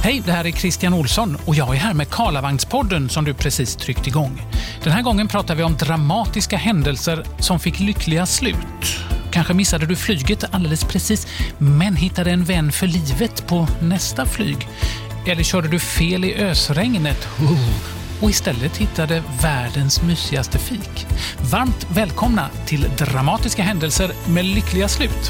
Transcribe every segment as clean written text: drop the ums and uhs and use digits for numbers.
Hej, det här är Christian Olsson och jag är här med Karlavagnspodden som du precis tryckt igång. Den här gången pratar vi om dramatiska händelser som fick lyckliga slut. Kanske missade du flyget alldeles precis, men hittade en vän för livet på nästa flyg. Eller körde du fel i ösregnet och istället hittade världens mysigaste fik. Varmt välkomna till dramatiska händelser med lyckliga slut.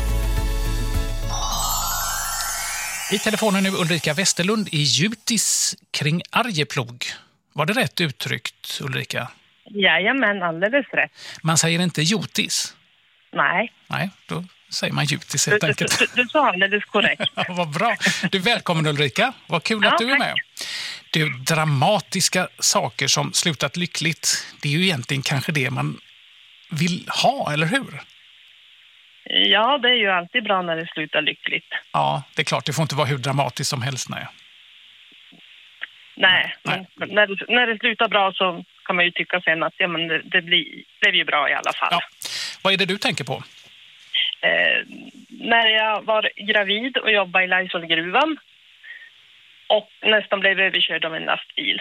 I telefonen nu Ulrika Westerlund i Jutis kring Arjeplog. Var det rätt uttryckt, Ulrika? Jajamän, alldeles rätt. Man säger inte Jotis? Nej. Nej, då säger man Jutis helt enkelt. Du sa alldeles korrekt. Ja, vad bra. Du, välkommen Ulrika. Vad kul att du är med. Du, dramatiska saker som slutat lyckligt, det är ju egentligen kanske det man vill ha, eller hur? Ja, det är ju alltid bra när det slutar lyckligt. Ja, det är klart. Det får inte vara hur dramatiskt som helst. Nej. När det slutar bra så kan man ju tycka sen att ja, men det blir ju bra i alla fall. Ja. Vad är det du tänker på? När jag var gravid och jobbade i Laisvallgruvan och nästan blev överkörd av en lastbil.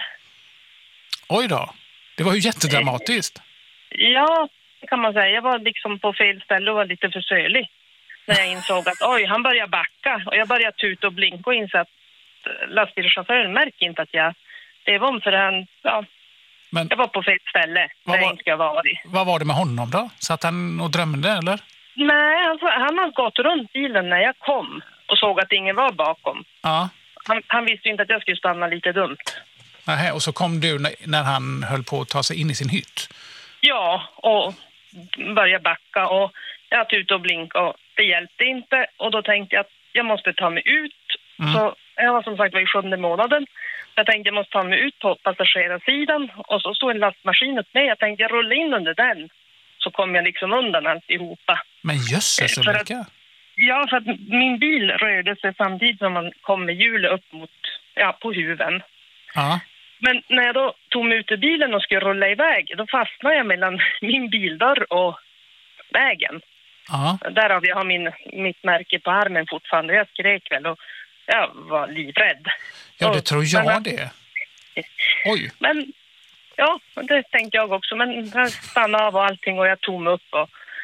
Oj då. Det var ju jättedramatiskt. Ja, kan man säga. Jag var liksom på fel ställe och var lite för sölig. När jag insåg att han började backa och jag började tuta och blinka och insåg att lastbilschauffören märker inte att jag det var om för men jag var på fel ställe där jag inte ska vara i. Vad var det med honom då? Satt han och drömde eller? Nej, alltså, han har gått runt bilen när jag kom och såg att ingen var bakom. Ja. Han visste ju inte att jag skulle stanna lite dumt. Nähä, och så kom du när han höll på att ta sig in i sin hytt? Ja, och började backa och jag tutade och blinkade och det hjälpte inte. Och då tänkte jag att jag måste ta mig ut. Så jag var som sagt i 7:e månaden. Jag tänkte jag måste ta mig ut på passagerarsidan och så stod en lastmaskin upp med. Jag tänkte jag rullar in under den så kom jag liksom undan alltihopa. Men jösses, Ulrika. Ja, för att min bil rörde sig samtidigt som man kom med hjulet upp mot, på huven. Ja. Men när jag då tog mig ut ur bilen och skulle rulla iväg, då fastnade jag mellan min bildörr och vägen. Ja. Därav jag har mitt märke på armen fortfarande. Jag skrek väl och jag var livrädd. Ja, det tror jag det. Oj. Men, ja, det tänkte jag också. Men jag stannade av och allting och jag tog mig upp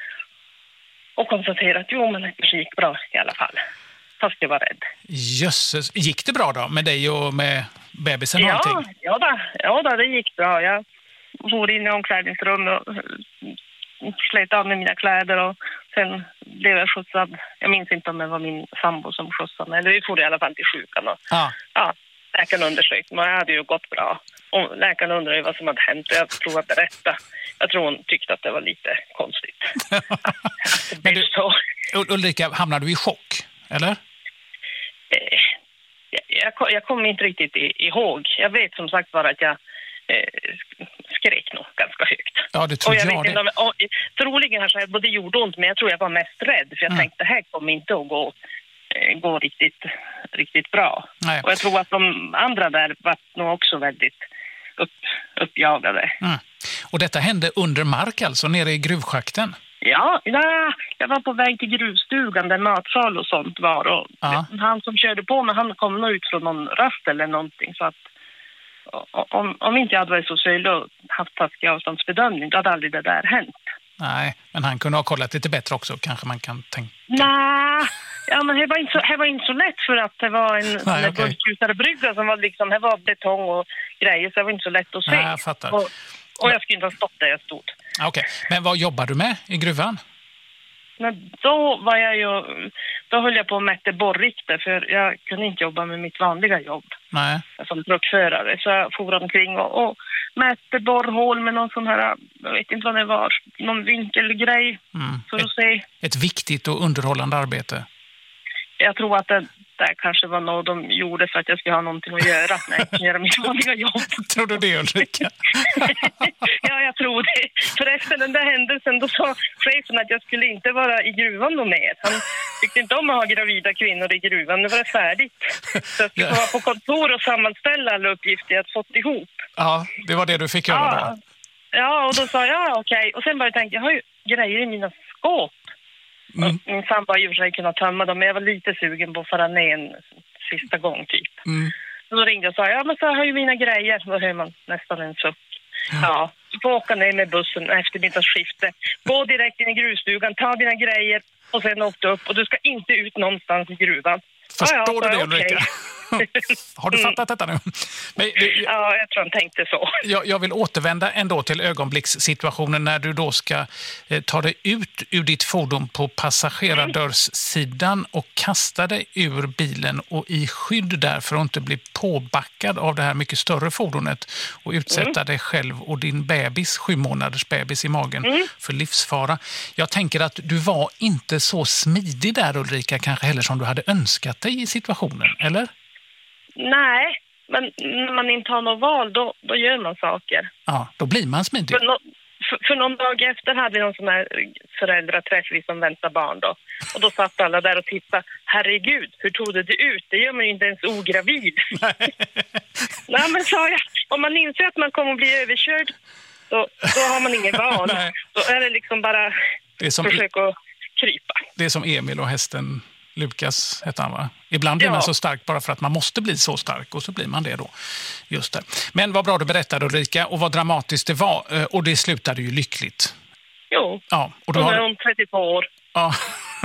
och konstaterade att men det gick bra i alla fall. Fast jag var rädd. Jösses. Gick det bra då med dig och med bebisen och allting? Ja, det gick bra. Jag for in i omklädningsrummet och slet av med mina kläder och sen blev jag skjutsad. Jag minns inte om det var min sambo som skjutsade mig. Eller vi for i alla fall till sjukan. Ja, läkaren undersökte mig. Jag hade ju gått bra. Och läkaren undrade vad som hade hänt. Jag tror att berätta. Jag tror hon tyckte att det var lite konstigt. Men du, Ulrika, hamnade du i chock, eller? Jag kommer inte riktigt ihåg. Jag vet som sagt bara att jag skrek nog ganska högt. Ja, det tror jag det. Troligen har jag både gjort ont, men jag tror jag var mest rädd. För jag tänkte, det här kommer inte att gå riktigt bra. Nej. Och jag tror att de andra där var nog också väldigt uppjagade. Och detta hände under mark alltså, nere i gruvschakten? Ja, jag var på väg till gruvstugan där matsal och sånt var. Och han som körde på mig, han kom nog ut från någon rast eller någonting. Så att om inte jag hade varit så sölig och haft taskig avståndsbedömning, då hade aldrig det där hänt. Nej, men han kunde ha kollat lite bättre också, kanske man kan tänka. Nej, men det var inte så lätt för att det var en bulkutare brygga som var liksom, det var betong och grejer, så det var inte så lätt att se. Nej, jag fattar. Och jag skulle inte ha stått där jag stod. Okej, men vad jobbar du med i gruvan? Men då höll jag på att mäta borrikter, för jag kunde inte jobba med mitt vanliga jobb. Nej. Som truckförare. Så jag for omkring och mätte borrhål med någon sån här, jag vet inte vad det var, någon vinkelgrej för att se. Ett viktigt och underhållande arbete. Jag tror att det där kanske var något de gjorde för att jag skulle ha någonting att göra när jag kunde göra mitt vanliga jobb. Tror du det, Ulrika? Ja, jag tror det. För efter den där händelsen då sa chefen att jag skulle inte vara i gruvan då mer. Han tyckte inte om att ha gravida kvinnor i gruvan. Nu var det färdigt. Så jag skulle vara på kontor och sammanställa alla uppgifter jag fått ihop. Ja, det var det du fick göra då. Ja, och då sa jag okej. Och sen började jag tänka, jag har ju grejer i mina skåp. Min sambo har ju för sig kunnat tömma dem, men jag var lite sugen på att fara ner en sista gång typ. Så då ringde jag och sa, ja men så har ju mina grejer. Då hör man nästan en suck. Ja, du får åka ner med bussen eftermiddagsskifte. Gå direkt in i gruvstugan, ta dina grejer och sen åk du upp. Och du ska inte ut någonstans i gruvan. Förstår du det, Ulrika? Har du fattat detta nu? Men, ja, jag tror han tänkte så. Jag vill återvända ändå till ögonblickssituationen när du då ska ta dig ut ur ditt fordon på passagerardörrssidan och kasta dig ur bilen och i skydd där för att inte bli påbackad av det här mycket större fordonet och utsätta dig själv och din bebis, 7 månaders bebis i magen för livsfara. Jag tänker att du var inte så smidig där, Ulrika, kanske heller som du hade önskat dig i situationen, eller? Nej, men när man inte har något val, då gör man saker. Ja, då blir man smidig. För någon dag efter hade vi någon sån här föräldraträff, vi som väntar barn då. Och då satt alla där och tittade. Herregud, hur tog det ut? Det gör man ju inte ens ogravid. Nej, men sa jag, om man inser att man kommer att bli överkörd, då har man ingen val. Då är det liksom bara försöka att krypa. Det är som Emil och hästen Lukas hette han, va? Ibland blir man så stark bara för att man måste bli så stark och så blir man det då. Just det. Men vad bra du berättade, Ulrika, och vad dramatiskt det var. Och det slutade ju lyckligt. Jo, ja, och då är hon 32 år. Ja.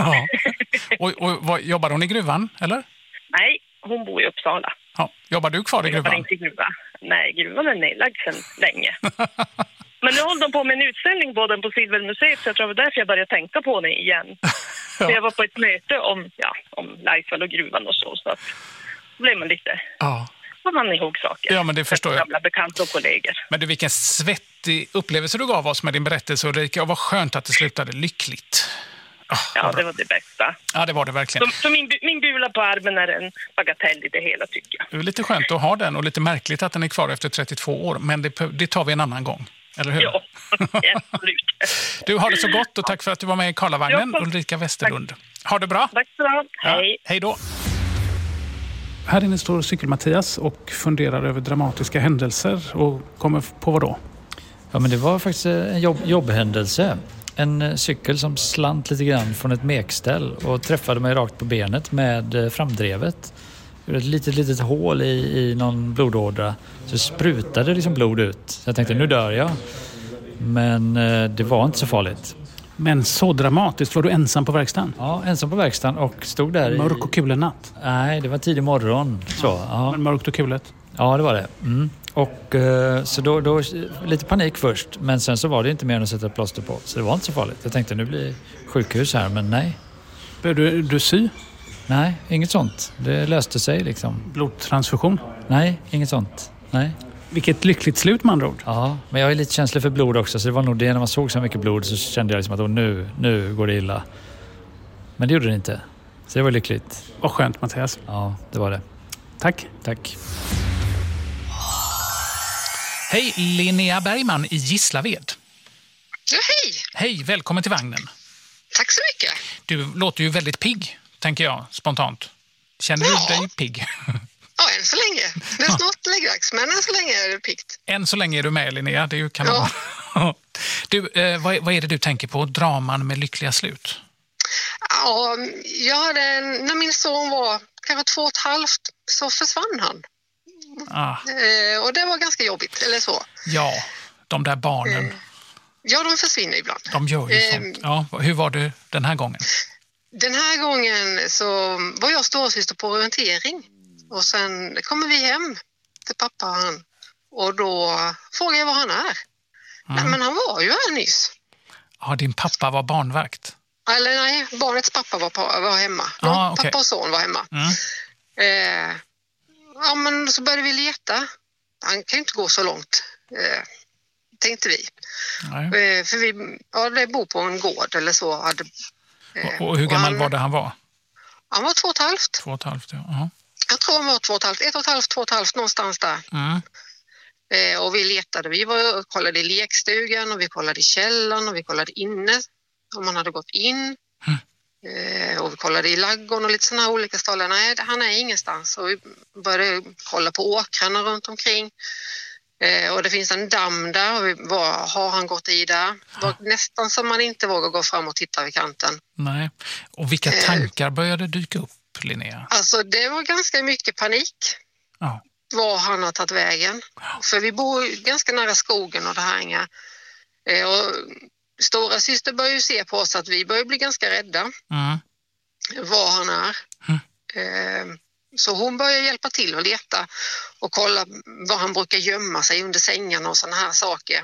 Och jobbar hon i gruvan, eller? Nej, hon bor i Uppsala. Ja. Jobbar du kvar i gruvan? Inte i gruvan. Nej, gruvan är nedlagd sedan länge. Men nu håller de på med en utställning både på Silvermuseet, så jag tror det var därför jag började tänka på det igen. Så jag var på ett möte om Laisvall och gruvan och så att då blev man lite... Får man ihåg saker. Ja, men det förstår jag. Gamla bekanta och kollegor. Men du, vilken svettig upplevelse du gav oss med din berättelse, Ulrika, och vad skönt att det slutade lyckligt. Ja, det var det bästa. Ja, det var det verkligen. Så min bula på armen är en bagatell i det hela, tycker jag. Det är lite skönt att ha den och lite märkligt att den är kvar efter 32 år, men det tar vi en annan gång. Eller hur? Ja, absolut. Du, har det så gott och tack för att du var med i Karlavagnen, Ulrika Westerlund. Ha det bra. Tack så bra. Hej. Ja, hej då. Här inne står Cykel-Mattias och funderar över dramatiska händelser och kommer på vad då? Ja, men det var faktiskt en jobbhändelse. En cykel som slant lite grann från ett mekställ och träffade mig rakt på benet med framdrevet. Ett litet hål i någon blodådra. Så det sprutade liksom blod ut. Så jag tänkte, nu dör jag. Men det var inte så farligt. Men så dramatiskt, var du ensam på verkstaden? Ja, ensam på verkstaden och stod där mörk och kulen natt? Nej, det var tidig morgon. Så, ja. Men mörkt och kulet? Ja, det var det. Och så då lite panik först. Men sen så var det inte mer än att sätta ett plåster på. Så det var inte så farligt. Jag tänkte, nu blir sjukhus här, men nej. Började du sy? Nej, inget sånt. Det löste sig liksom. Blodtransfusion? Nej, inget sånt. Nej. Vilket lyckligt slut, med andra ord. Ja, men jag är lite känslig för blod också. Så det var nog det, när man såg så mycket blod så kände jag liksom att nu går det illa. Men det gjorde det inte. Så det var lyckligt. Vad skönt, Mattias. Ja, det var det. Tack. Tack. Hej, Linnea Bergman i Gislaved. Ja, hej. Hej, välkommen till vagnen. Tack så mycket. Du låter ju väldigt pigg, tänker jag, spontant. Känner du dig pigg? Ja, än så länge. Det är snart läggdags, men än så länge är det piggt. Än så länge är du med, Linnea. Det är ju kanon. Ja. Du, vad är det du tänker på? Draman med lyckliga slut? Ja, när min son var kanske 2,5 så försvann han. Och det var ganska jobbigt, eller så. Ja, de där barnen. Ja, de försvinner ibland. De gör ju sånt. Ja, hur var du den här gången? Den här gången så var jag storsyster på orientering. Och sen kommer vi hem till pappa och han. Och då frågar jag var han är. Nej, men han var ju här nyss. Ja, din pappa var barnvakt? Eller nej, barnets pappa var hemma. Okay. Pappa och son var hemma. Ja, men så började vi leta. Han kan ju inte gå så långt, tänkte vi. Nej. För vi bor på en gård eller så. Och hur gammal var det han var? Han var 2,5. 2,5, ja. Jag tror han var 2,5, 2,5 någonstans där. Och vi letade. Vi kollade i lekstugan och vi kollade i källaren och vi kollade inne om han hade gått in. Och vi kollade i laggården och lite sådana olika ställen. Nej, han är ingenstans. Och vi började kolla på åkrarna runt omkring. Och det finns en damm där. Och har han gått i där? Det var nästan som man inte vågar gå fram och titta vid kanten. Nej. Och vilka tankar började dyka upp, Linnea? Alltså det var ganska mycket panik. Ja. var han har tagit vägen. För vi bor ganska nära skogen och det här inga. Och stora syster börjar ju se på oss att vi börjar bli ganska rädda. Var han är. Så hon börjar hjälpa till att leta och kolla var han brukar gömma sig under sängarna och såna här saker.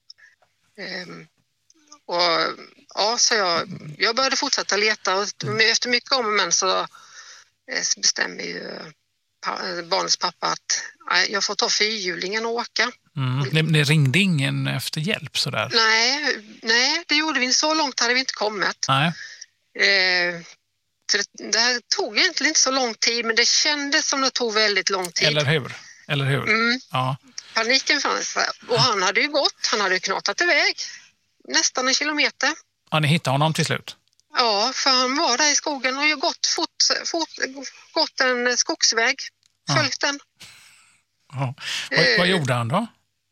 Och ja, så jag började fortsätta leta och efter mycket om och men så bestämmer ju barnets pappa att jag får ta fyrhjulingen och åka. Ni ringde ingen efter hjälp sådär? Nej, det gjorde vi inte. Så långt hade vi inte kommit. Nej. För det här tog egentligen inte så lång tid, men det kändes som det tog väldigt lång tid. Eller hur? Ja. Paniken fanns. Och han hade ju knatat iväg nästan 1 kilometer. Ja, ni hittade honom till slut? Ja, för han var där i skogen och gått en skogsväg. Följt den. Ja. Vad gjorde han då?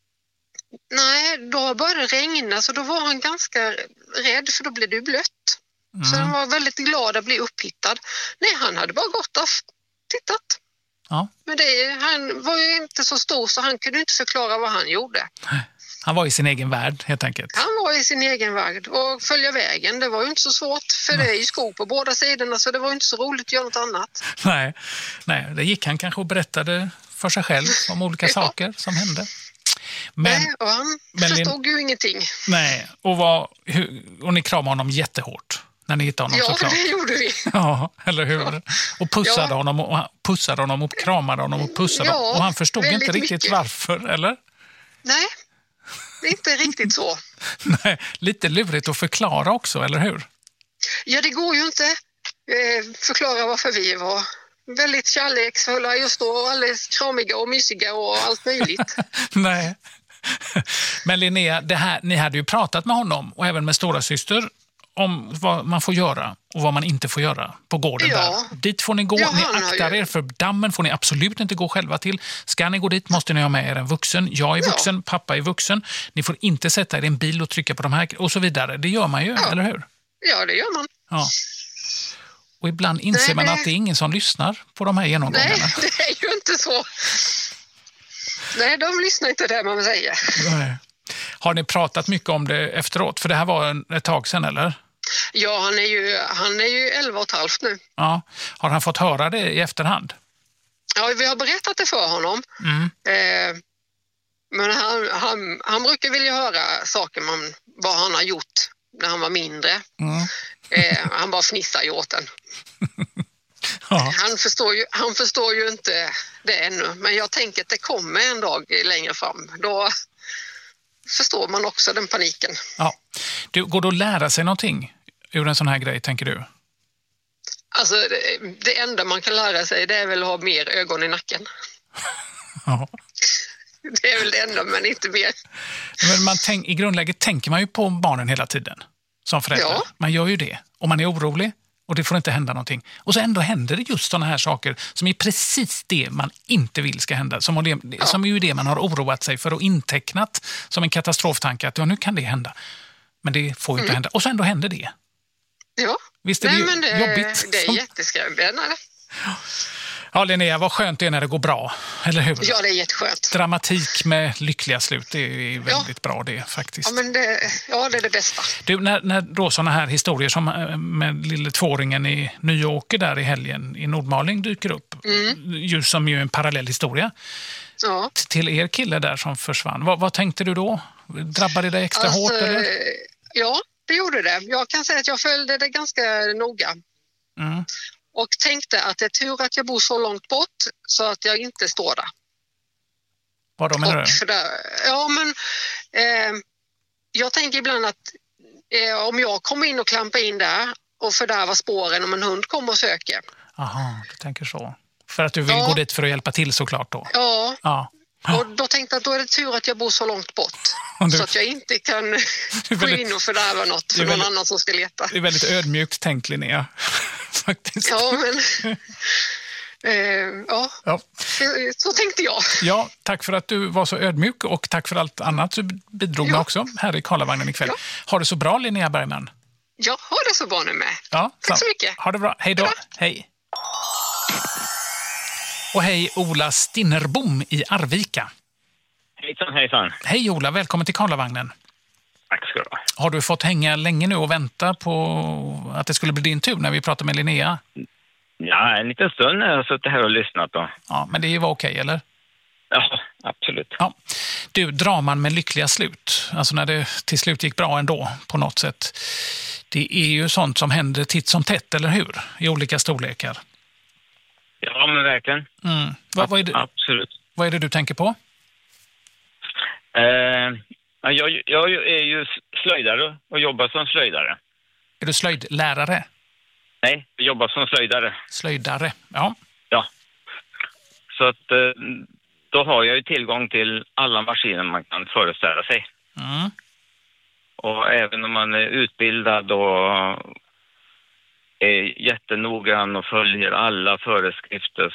Nej, då började det regna så då var han ganska rädd för då blev det blött. Så han var väldigt glad att bli upphittad. Nej, han hade bara gått och tittat. Ja. Men han var ju inte så stor så han kunde inte förklara vad han gjorde. Han var i sin egen värld helt enkelt. Han var i sin egen värld och följa vägen. Det var ju inte så svårt för det är ju skog på båda sidorna så det var ju inte så roligt att göra något annat. Nej, det gick han kanske och berättade för sig själv om olika saker som hände. Och han förstod ju ingenting. Nej, och ni kramade honom jättehårt när ni hittade honom såklart. Ja, det gjorde vi. Ja, eller hur? Ja. Och pussade honom och kramade honom och pussade honom. Och han förstod inte riktigt mycket. Varför, eller? Nej, det är inte riktigt så. Nej, lite lurigt att förklara också, eller hur? Ja, det går ju inte förklara varför vi var väldigt kärleksfulla just då och alldeles kramiga och mysiga och allt möjligt. Nej. Men Linnea, ni hade ju pratat med honom och även med stora syster om vad man får göra och vad man inte får göra på gården där. Dit får ni gå, ni aktar er för dammen får ni absolut inte gå själva till. Ska ni gå dit måste ni ha med er en vuxen. Jag är vuxen, pappa är vuxen. Ni får inte sätta er i en bil och trycka på de här och så vidare. Det gör man ju, eller hur? Ja, det gör man. Ja. Och ibland inser man att det är ingen som lyssnar på de här genomgångarna. Nej, det är ju inte så. Nej, de lyssnar inte där man säger. Nej. Har ni pratat mycket om det efteråt? För det här var ett tag sedan, eller? Ja, han är ju 11,5 nu. Ja. Har han fått höra det i efterhand? Ja, vi har berättat det för honom. Men han brukar vilja höra saker vad han har gjort när han var mindre. Han bara fnissar ju åt den. Ja. Han förstår ju inte det ännu. Men jag tänker att det kommer en dag längre fram. Då förstår man också den paniken. Ja. Går det att lära sig någonting ur en sån här grej, tänker du? Alltså, det enda man kan lära sig det är väl att ha mer ögon i nacken. Ja. Det är väl det enda, men inte mer. Men i grundläget tänker man ju på barnen hela tiden som förälder. Ja. Man gör ju det. Och man är orolig och det får inte hända någonting. Och så ändå händer det just sådana här saker som är precis det man inte vill ska hända. Som är ju det man har oroat sig för och intecknat som en katastroftanke att nu kan det hända. Men det får ju inte hända. Och så ändå händer det. Ja. Visst är det jobbigt? Det är jätteskrämmande. Ja, Linnea, vad skönt det är när det går bra, eller hur? Ja, det är jätteskönt. Dramatik med lyckliga slut, det är väldigt bra det faktiskt. Ja, men det är det bästa. Du, när då sådana här historier som med lille tvåringen i Nyåker där i helgen i Nordmaling dyker upp, just som ju en parallell historia till er kille där som försvann. Vad tänkte du då? Drabbade det dig extra hårt, eller? Ja, det gjorde det. Jag kan säga att jag följde det ganska noga. Och tänkte att det är tur att jag bor så långt bort så att jag inte står där. Vad då menar du? Jag tänker ibland att om jag kommer in och klampar in där och fördärvar spåren om en hund kommer och söker. Aha, du tänker så. För att du vill gå dit för att hjälpa till såklart då? Ja. Och då tänkte jag att då är det tur att jag bor så långt bort. Så att jag inte kan gå in och fördärva något för någon annan som ska leta. Det är väldigt ödmjukt tänkt, Linnea. Faktiskt. Ja, men... Så tänkte jag. Ja, tack för att du var så ödmjuk och tack för allt annat du bidrog med också här i Karlavagnen ikväll. Ja. Har det så bra, Linnea Bergman? Ja, har det så bra nu med. Ja, tack så mycket. Ha det bra. Hej då. Hej. Och hej Ola Stinnerbom i Arvika. Hejsan, hejsan. Hej Ola, välkommen till Karlavagnen. Tack ska du ha. Har du fått hänga länge nu och vänta på att det skulle bli din tur när vi pratar med Linnea? Ja, en liten stund när jag har suttit här och lyssnat då. Ja, men det var okej, eller? Ja, absolut. Ja. Du, draman med lyckliga slut. Alltså när det till slut gick bra ändå på något sätt. Det är ju sånt som händer titt som tätt, eller hur? I olika storlekar. Ja, men verkligen. Vad är det, absolut. Vad är det du tänker på? Jag är ju slöjdare och jobbar som slöjdare. Är du slöjdlärare? Nej, jag jobbar som slöjdare. Slöjdare, ja. Ja. Så att då har jag ju tillgång till alla maskiner man kan föreställa sig. Och även om man är utbildad och är jättenoggrann och följer alla föreskrifter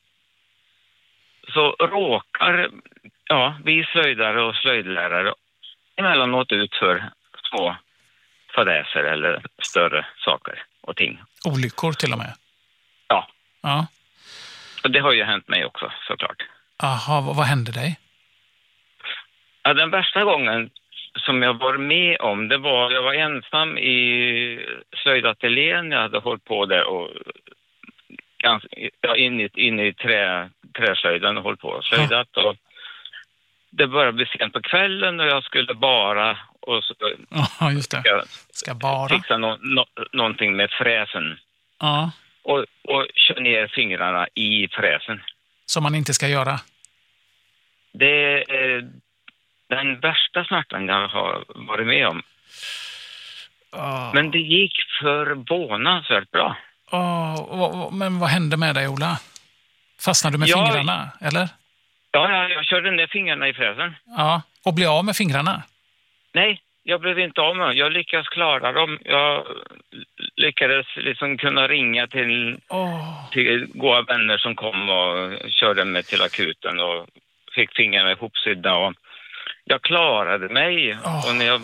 så råkar vi slöjdare och slöjdlärare emellanåt ut för små fadäser eller större saker och ting. Olyckor till och med? Ja. Och det har ju hänt mig också, såklart. Aha, vad hände dig? Ja, den värsta gången som jag var med om, det var jag var ensam i slöjdateljén. Jag hade hållit på där och in i träslöjden och hållit på och slöjdat. Och det började bli sent på kvällen och jag skulle bara och så just det. Ska bara fixa någonting med fräsen. Ja. Och kör ner fingrarna i fräsen. Som man inte ska göra? Det är den värsta smärtan jag har varit med om. Men det gick förvånansvärt bra. Men vad hände med dig, Ola? Fastnade du med fingrarna, eller? Ja, jag körde ner fingrarna i fräsen. Ja, och blev av med fingrarna? Nej, jag blev inte av med. Jag lyckades klara dem. Jag lyckades liksom kunna ringa till goda vänner som kom och körde mig till akuten och fick fingrarna ihopsydda. Och jag klarade mig. Och när jag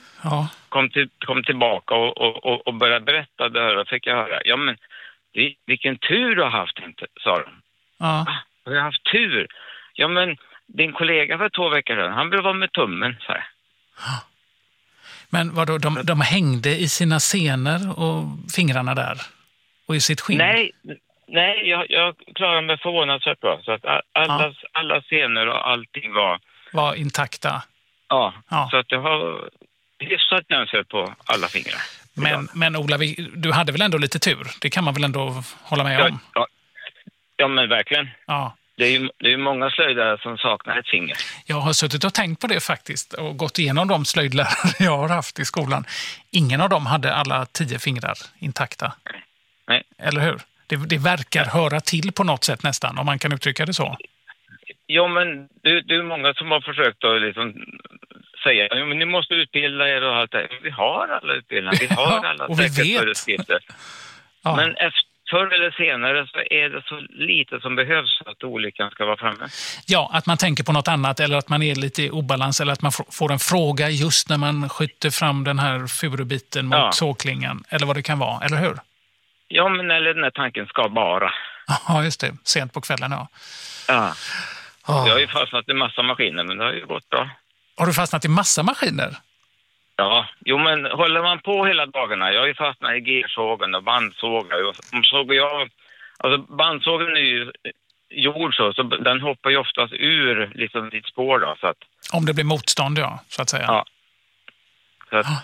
kom tillbaka och började berätta det här, fick jag höra. Ja, men vilken tur du har haft, inte, sa de. Ja. Jag har haft tur. Ja, men din kollega för 2 veckor sedan, han blev av med tummen, så här. Men vadå, de hängde i sina senor och fingrarna där? Och i sitt skinn? Nej, jag klarade mig förvånansvärt bra. Så att alla senor och allting var intakta? Ja. Så att jag har hyfsat nänsel på alla fingrar. Men Ola, du hade väl ändå lite tur? Det kan man väl ändå hålla med om? Ja, men verkligen. Ja. Det är ju många slöjdare som saknar ett finger. Jag har suttit och tänkt på det faktiskt och gått igenom de slöjdlärare jag har haft i skolan. Ingen av dem hade alla 10 fingrar intakta. Nej. Eller hur? Det verkar höra till på något sätt nästan, om man kan uttrycka det så. Ja, men det är många som har försökt att liksom säga att ni måste utbilda er och allt det. Vi har alla utbildningar, vi har alla säkerhetsföreskrifter. Ja. Men förr eller senare så är det så lite som behövs för att olyckan ska vara framme. Ja, att man tänker på något annat eller att man är lite i obalans eller att man får en fråga just när man skjuter fram den här furubiten mot såklingan eller vad det kan vara, eller hur? Ja, men eller den här tanken ska bara. Ja, just det. Sent på kvällen, Ja. Jag har ju fastnat i massa maskiner, men det har ju gått bra. Har du fastnat i massa maskiner? Ja, men håller man på hela dagarna. Jag har ju fastnat i gersågen och bandsågar. Bandsågen är ju jord så den hoppar ju oftast ur liksom ditt spår då. Så att, om det blir motstånd, så att säga. Ja. Så att,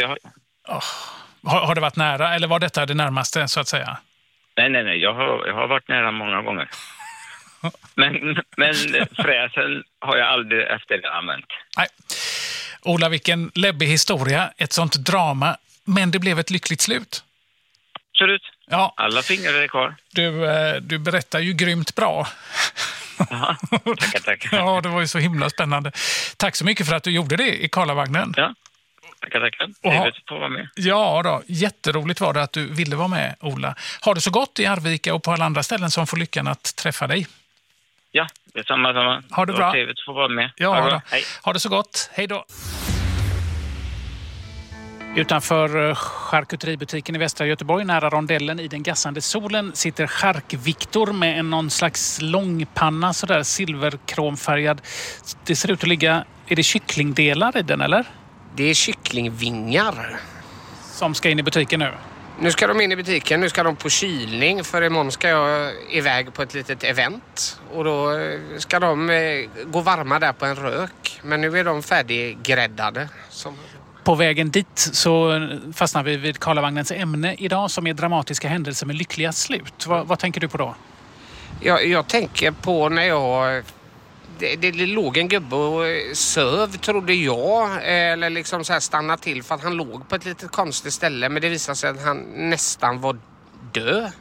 Har det varit nära, eller var detta det närmaste, så att säga? Nej. Jag har varit nära många gånger. men fräsen har jag aldrig efter det använt. Nej. Ola, vilken läbbig historia, ett sånt drama, men det blev ett lyckligt slut. Absolut. Ja. Alla fingrar är kvar. Du berättar ju grymt bra. Jaha, tackar. Ja, det var ju så himla spännande. Tack så mycket för att du gjorde det i Karlavagnen. Ja, tackar. Trevligt att få vara med. Ja då, jätteroligt var det att du ville vara med, Ola. Har det så gott i Arvika och på alla andra ställen som får lyckan att träffa dig. Ja, det är samma. Ha det bra. Trevligt att få vara med. Ja, Hej. Ha det så gott. Hej då. Utanför charkuteributiken i västra Göteborg, nära rondellen i den gassande solen, sitter Chark-Viktor med någon slags långpanna, sådär silverkromfärgad. Det ser ut att ligga... Är det kycklingdelar i den, eller? Det är kycklingvingar. Som ska in i butiken nu? Nu ska de in i butiken, nu ska de på kylning, för imorgon ska jag iväg på ett litet event. Och då ska de gå varma där på en rök. Men nu är de färdiggräddade. På vägen dit så fastnar vi vid Karlavagnens ämne idag, som är dramatiska händelser med lyckliga slut. Vad tänker du på då? Jag tänker på när jag... Det låg en gubbe och söv, trodde jag, eller liksom så här stannade till för att han låg på ett litet konstigt ställe, men det visade sig att han nästan var död.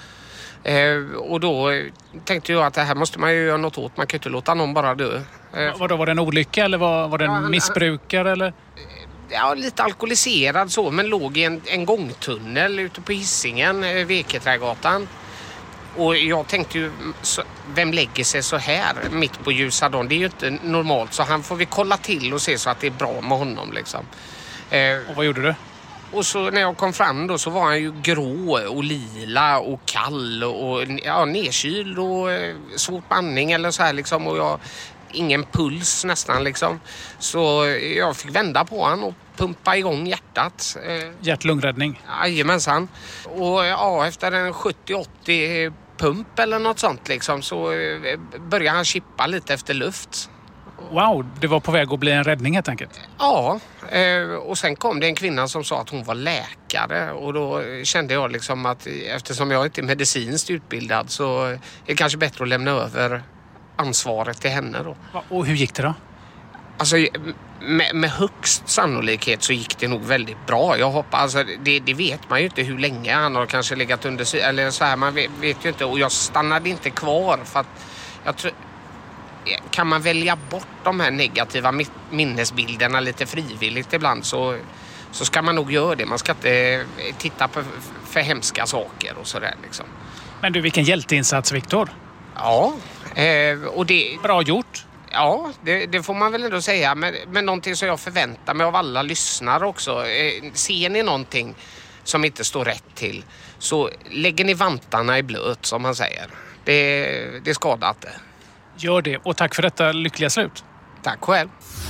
Och då tänkte jag att det här måste man ju göra något åt, man kan inte låta någon bara dö. Var det en olycka eller var det en missbrukare eller? Ja, lite alkoholiserad så, men låg i en gångtunnel ute på Hisingen, Veketrädgatan. Och jag tänkte ju, vem lägger sig så här mitt på ljusa dagen? Det är ju inte normalt, så han får vi kolla till och se så att det är bra med honom liksom. Och vad gjorde du? Och så när jag kom fram då så var han ju grå och lila och kall och nedkyld och svårt andning eller så här liksom, och ingen puls nästan liksom. Så jag fick vända på han och pumpa igång hjärtat. Hjärt-lungräddning? Jajamensan. Och efter en 70-80 pump eller något sånt liksom, så började han chippa lite efter luft. Wow, det var på väg att bli en räddning helt enkelt. Ja, och sen kom det en kvinna som sa att hon var läkare, och då kände jag liksom att eftersom jag inte är medicinskt utbildad så är det kanske bättre att lämna över ansvaret till henne då. Och hur gick det då? Alltså med högst sannolikhet så gick det nog väldigt bra. Jag hoppas, alltså, det vet man ju inte hur länge han har kanske legat under eller så här, man vet ju inte, och jag stannade inte kvar för att jag tror, kan man välja bort de här negativa minnesbilderna lite frivilligt ibland så ska man nog göra det. Man ska inte titta på för hemska saker och sådär liksom. Men du, vilken hjälteinsats, Viktor. Ja, och det... Bra gjort. Ja, det får man väl ändå säga. Men någonting som jag förväntar mig av alla lyssnare också. Ser ni någonting som inte står rätt till, så lägger ni vantarna i blöt, som man säger. Det skadar inte. Gör det, och tack för detta lyckliga slut. Tack själv.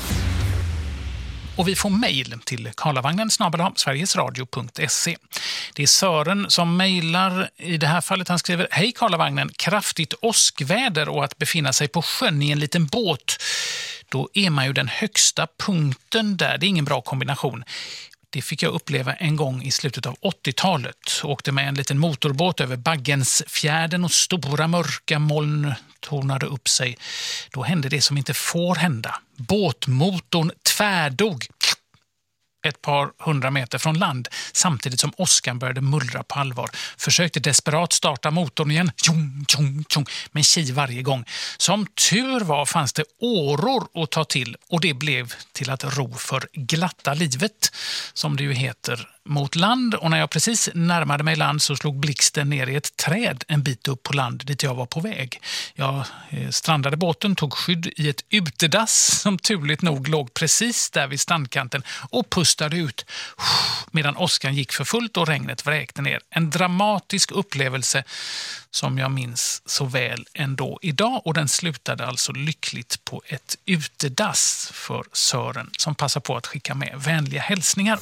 Och vi får mejl till karlavagnen@sverigesradio.se. Det är Sören som mejlar i det här fallet. Han skriver: Hej Karlavagnen, kraftigt åskväder och att befinna sig på sjön i en liten båt. Då är man ju den högsta punkten där. Det är ingen bra kombination. Det fick jag uppleva en gång i slutet av 80-talet. Åkte med en liten motorbåt över Baggensfjärden och stora mörka moln tornade upp sig. Då hände det som inte får hända. Båtmotorn tvärdog ett par 100 meter från land samtidigt som åskan började mullra på allvar. Försökte desperat starta motorn igen. Tjong, tjong, tjong, men ki varje gång. Som tur var fanns det åror att ta till, och det blev till att ro för glatta livet, som det ju heter, mot land. Och när jag precis närmade mig land så slog blixten ner i ett träd en bit upp på land dit jag var på väg. Jag strandade båten, tog skydd i ett utedass som turligt nog låg precis där vid strandkanten och pustade ut medan åskan gick för fullt och regnet vräkte ner. En dramatisk upplevelse som jag minns så väl ändå idag, och den slutade alltså lyckligt på ett utedass för Sören, som passar på att skicka med vänliga hälsningar.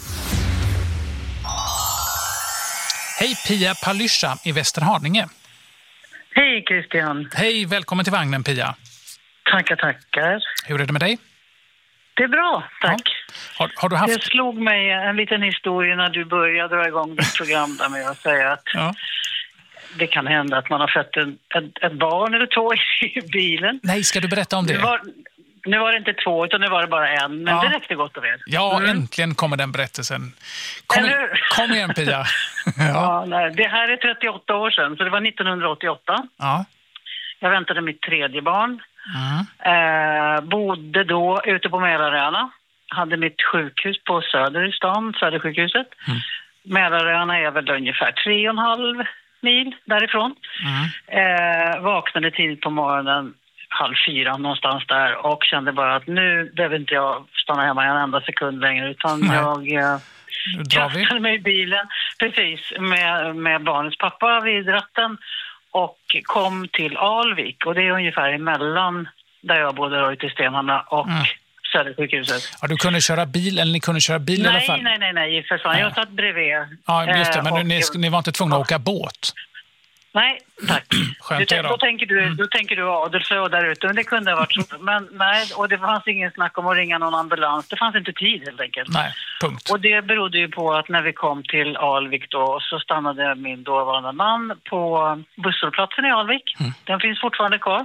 Hej, Pia Palyscha i Västerhaninge. Hej Christian. Hej, välkommen till vagnen, Pia. Tackar. Hur är det med dig? Det är bra, tack. Ja. Har du haft... Det slog mig en liten historia när du började dra igång ditt program där med att säga att det kan hända att man har fött ett barn eller två i bilen. Nej, ska du berätta om det? Nu var det inte två, utan nu var det bara en. Men det räckte gott och väl. Ja, äntligen kommer den berättelsen. Kom igen, Pia. Nej, det här är 38 år sedan, så det var 1988. Ja. Jag väntade mitt tredje barn. Bodde då ute på Mälaröarna. Hade mitt sjukhus på Söder i stan, Södersjukhuset. Mälaröarna är väl ungefär 3,5 mil därifrån. Vaknade tidigt på morgonen, 3:30 någonstans där, och kände bara att nu behöver inte jag stanna hemma en enda sekund längre, utan jag Nu drar vi. Kastade mig i bilen, precis, med barnets pappa vid ratten och kom till Alvik. Och det är ungefär emellan där jag bodde då ute i Stenhamra och Södersjukhuset. Ja, du kunde köra bil, eller ni kunde köra bil i alla fall? Nej, för fan. Jag satt bredvid. Ja, just det, men ni var inte tvungna att åka båt? Nej, tack. Skönt Då tänker du Adelsö där ute, men det kunde ha varit så. Men nej, och det fanns ingen snack om att ringa någon ambulans. Det fanns inte tid helt enkelt. Nej, punkt. Och det berodde ju på att när vi kom till Alvik då, så stannade min dåvarande man på busshållplatsen i Alvik. Den finns fortfarande kvar.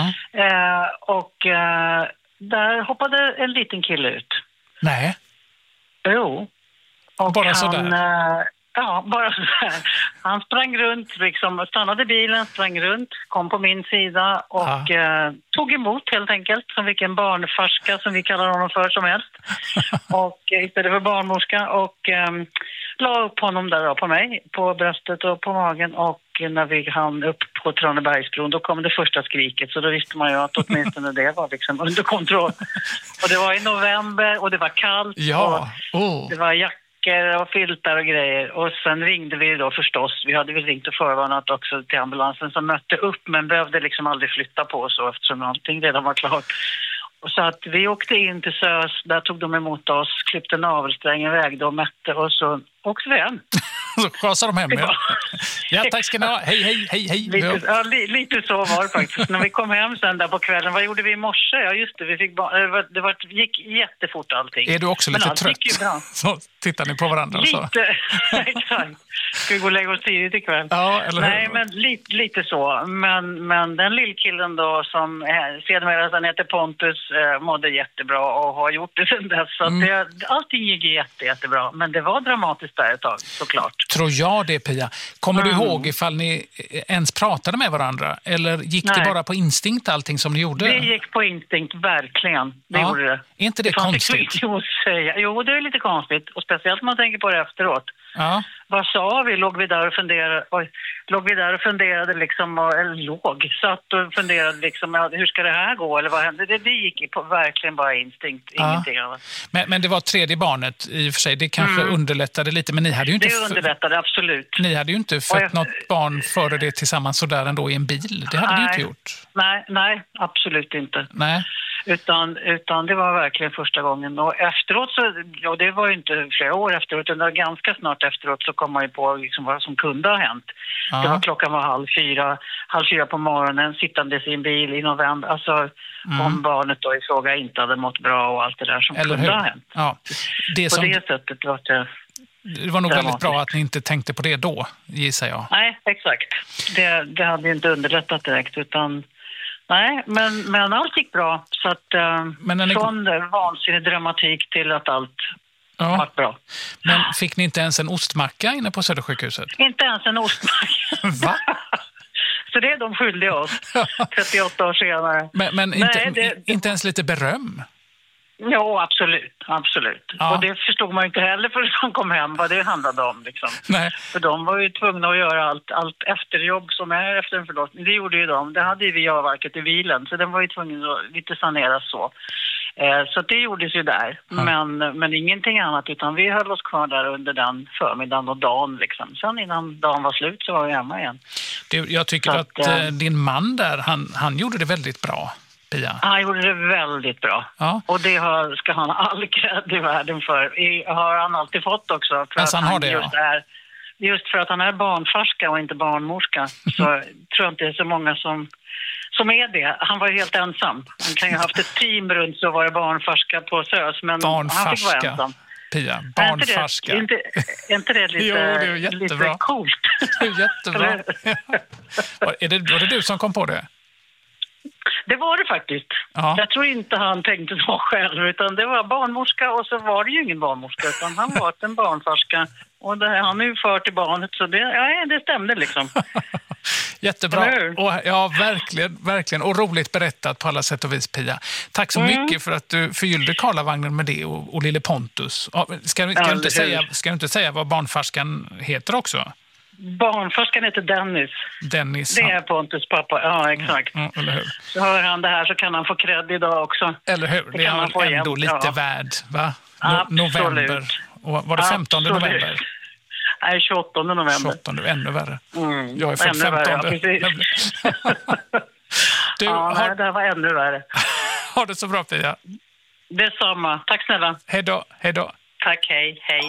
Där hoppade en liten kille ut. Nej. Jo. Och bara sådär? Ja, bara sådär. Han sprang runt, liksom, stannade bilen, sprang runt, kom på min sida och tog emot helt enkelt, som vilken barnfarska som vi kallar honom för som helst. Och istället för barnmorska och la upp honom där då, på mig, på bröstet och på magen, och när vi hann upp på Tranebergsbron då kom det första skriket, så då visste man ju att åtminstone det var liksom under kontroll. Och det var i november och det var kallt och det var och filtar och grejer, och sen ringde vi då förstås. Vi hade väl ringt och förvarnat också till ambulansen som mötte upp, men behövde liksom aldrig flytta på så eftersom allting redan var klart. Och så att vi åkte in till SÖS, där tog de emot oss, klippte navelsträngen, vägde och mätte, och så åkte vi hem. Så skasade de hem er. Ja, tack ska ni ha. Hej. Lite så var det faktiskt. När vi kom hem sen där på kvällen, vad gjorde vi i morse? Ja, just det, vi fick gick jättefort allting. Är du också lite trött? Så tittar ni på varandra och så. Lite, exakt. Ska vi gå och lägga oss tidigt ikväll? Ja, eller hur? Nej, men lite så. Men den lillkillen då som sedermera sen heter Pontus mådde jättebra och har gjort det sedan dess. Så allting gick jättebra. Men det var dramatiskt där ett tag, såklart. Tror jag det, Pia. Kommer du ihåg ifall ni ens pratade med varandra? Eller gick det bara på instinkt allting som ni gjorde? Det gick på instinkt, verkligen. Det gjorde det. Är inte det konstigt? Jo, det är lite konstigt. Och speciellt om man tänker på det efteråt. Ja. Vad sa vi? Låg vi där och funderade liksom, eller satt och funderade liksom, hur ska det här gå? Eller vad hände? Det gick verkligen bara instinkt, ingenting annat. Men det var tredje barnet i och för sig. Det kanske underlättade lite, men ni hade ju inte... Det underlättade, absolut. Ni hade ju inte fött något barn före det tillsammans så där ändå i en bil. Det hade ni inte gjort. Nej, absolut inte. Nej. Utan det var verkligen första gången. Och efteråt så, det var ju inte flera år efteråt, utan ganska snart efteråt så kom man ju på liksom vad som kunde ha hänt. Det var klockan var halv fyra på morgonen, sittandes i en bil i november. Alltså om barnet då i fråga inte hade mått bra och allt det där som kunde ha hänt. Ja. Det sättet var det... Det var nog väldigt bra att ni inte tänkte på det då, gissar jag. Nej, exakt. Det hade ju inte underlättat direkt, utan... Nej, men allt gick bra. Så att från vansinnig dramatik till att allt var bra. Men fick ni inte ens en ostmacka inne på Södersjukhuset? Inte ens en ostmacka. Va? Så det är de skyldiga oss 38 år senare. Men inte ens lite beröm? Jo, absolut. Ja. Och det förstod man ju inte heller förrän de kom hem vad det handlade om. Liksom. Nej. För de var ju tvungna att göra allt efterjobb som är efter en förlossning. Det gjorde ju de. Det hade ju vi avverkat i bilen. Så den var ju tvungen att lite saneras så. Så det gjordes ju där. Ja. Men ingenting annat, utan vi höll oss kvar där under den förmiddagen och dagen. Liksom. Sen innan dagen var slut så var vi hemma igen. Jag tycker att din man där, han gjorde det väldigt bra. Pia. Han gjorde det väldigt bra. Ja. Och det ska han all cred i världen för. Har han alltid fått också. För att han har det, just för att han är barnfarska och inte barnmorska. Så tror jag inte det är så många som är det. Han var ju helt ensam. Han kan ju ha haft ett team runt så var det barnfarska på SÖS. Men han fick vara ensam. Pia, barnfarska. Är inte det lite, jo, det är jättebra. Lite coolt? Det är jättebra. Var det du som kom på det? Det var det faktiskt. Ja. Jag tror inte han tänkte så själv, utan det var barnmorska och så var det ju ingen barnmorska, utan han var en barnfarska. Och han är ju för till barnet, så det stämde liksom. Jättebra. Och, ja, verkligen. Och roligt berättat på alla sätt och vis, Pia. Tack så mycket för att du förgyllde Karlavagnen med det och lille Pontus. Ska du inte säga vad barnfarskan heter också? Barnfarskan heter Dennis. Det är Pontus pappa, ja exakt. Eller hur? Så hör han det här så kan han få cred idag också. Eller hur? Det är han ändå lite värd, va? November. Och var det 15 november? Nej, 28 november. 28, ännu värre. Jag är född 15. Värre, ja, precis. Du, det var ännu värre. Ha det så bra, Pia. Detsamma. Tack snälla. Hej då. Tack, hej.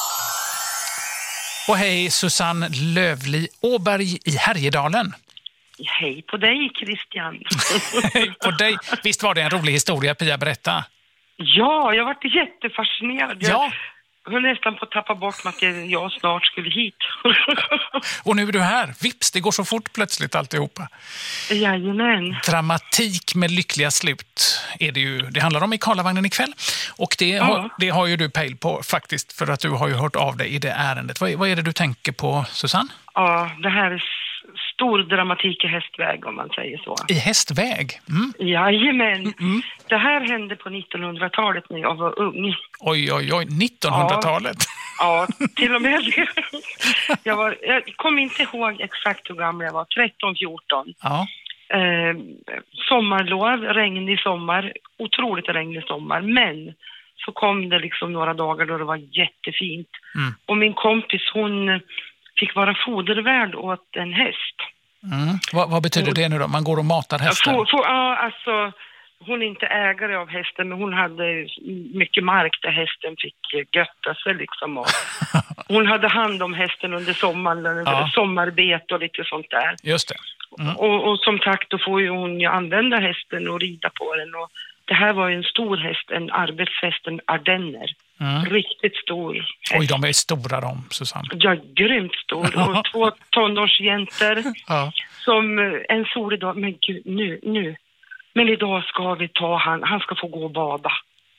Och hej Susanne Lövli Åberg i Härjedalen. Hej på dig, Christian. Hej på dig. Visst var det en rolig historia, Pia, berätta? Ja, jag var jättefascinerad. Ja. Jag höll nästan på att tappa bort mig att jag snart skulle hit. Och nu är du här. Vips, det går så fort plötsligt alltihopa. Jajamän. Dramatik med lyckliga slut är det ju. Det handlar om i Karlavagnen ikväll. Och det har ju du pejl på faktiskt, för att du har ju hört av dig i det ärendet. Vad är det du tänker på, Susanne? Ja, det här är stor dramatik i hästväg, om man säger så. I hästväg? Jajamän. Det här hände på 1900-talet när jag var ung. Oj, 1900-talet? Ja, till och med det. Jag kommer inte ihåg exakt hur gammal jag var, 13-14. Ja. Sommarlov, regnig sommar, otroligt regnig sommar, men så kom det liksom några dagar då det var jättefint. Och min kompis, hon fick vara fodervärd åt en häst. Vad betyder det nu då? Man går och matar hästen? Alltså, hon är inte ägare av hästen, men hon hade mycket mark där hästen fick götta sig liksom. Och hon hade hand om hästen under sommaren, sommarbete och lite sånt där. Just det. Och som sagt, då får ju hon ju använda hästen och rida på den. Och det här var ju en stor häst, en arbetshäst, en ardenner. Riktigt stor häst. Oj, de är stora de, Susanne. Ja, grymt stor. Och 2 tonårsjäntor som en solig dag. Men gud, nu. Men idag ska vi ta han ska få gå och bada.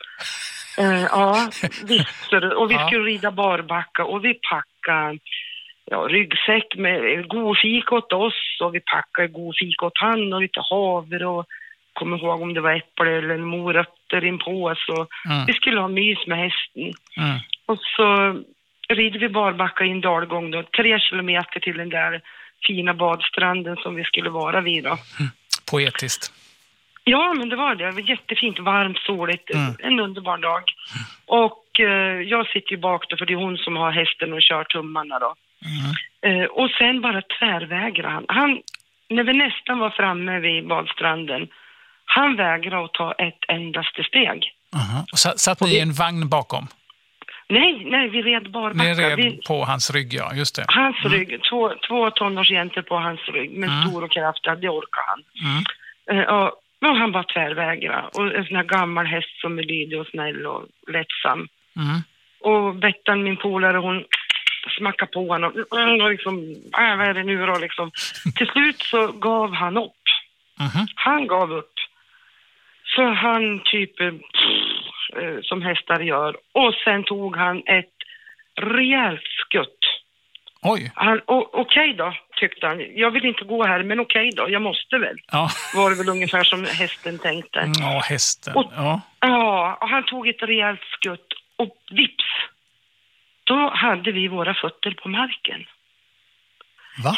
Visst. Och vi skulle rida barbacka och vi packade ryggsäck med god fik åt oss och vi packade god fik åt han och lite havre och kommer ihåg om det var äpple eller morötter in på oss och vi skulle ha mys med hästen. Och så rider vi barbacka i en dalgång då, 3 kilometer till den där fina badstranden som vi skulle vara vid då. Poetiskt. Ja, men det var jättefint, varmt, soligt, en underbar dag. Och jag sitter ju bak då, för det är hon som har hästen och kör tummarna då. Och sen bara tvärvägrar han. När vi nästan var framme vid badstranden, han vägrade att ta ett endaste steg. Och satt ni i en vagn bakom? Nej, vi red barbacka. Ni red på hans rygg, ja, just det. Hans rygg, 2 tonårsjäntor på hans rygg, med stor och kraftig, det orkar han. Men han bara tvärvägrade. Och en sån här gammal häst som är lydig och snäll och lättsam. Och Bettan, min polare, hon smackade på honom och liksom, vad är det nu då liksom. Till slut så gav han upp. Han gav upp. Så han typ som hästar gör. Och sen tog han ett rejält skutt. Oj. Okej då, tyckte han. Jag vill inte gå här, men okej då, jag måste väl. Ja. Var det väl ungefär som hästen tänkte. Ja, hästen. Och han tog ett rejält skutt och vips. Då hade vi våra fötter på marken. Va?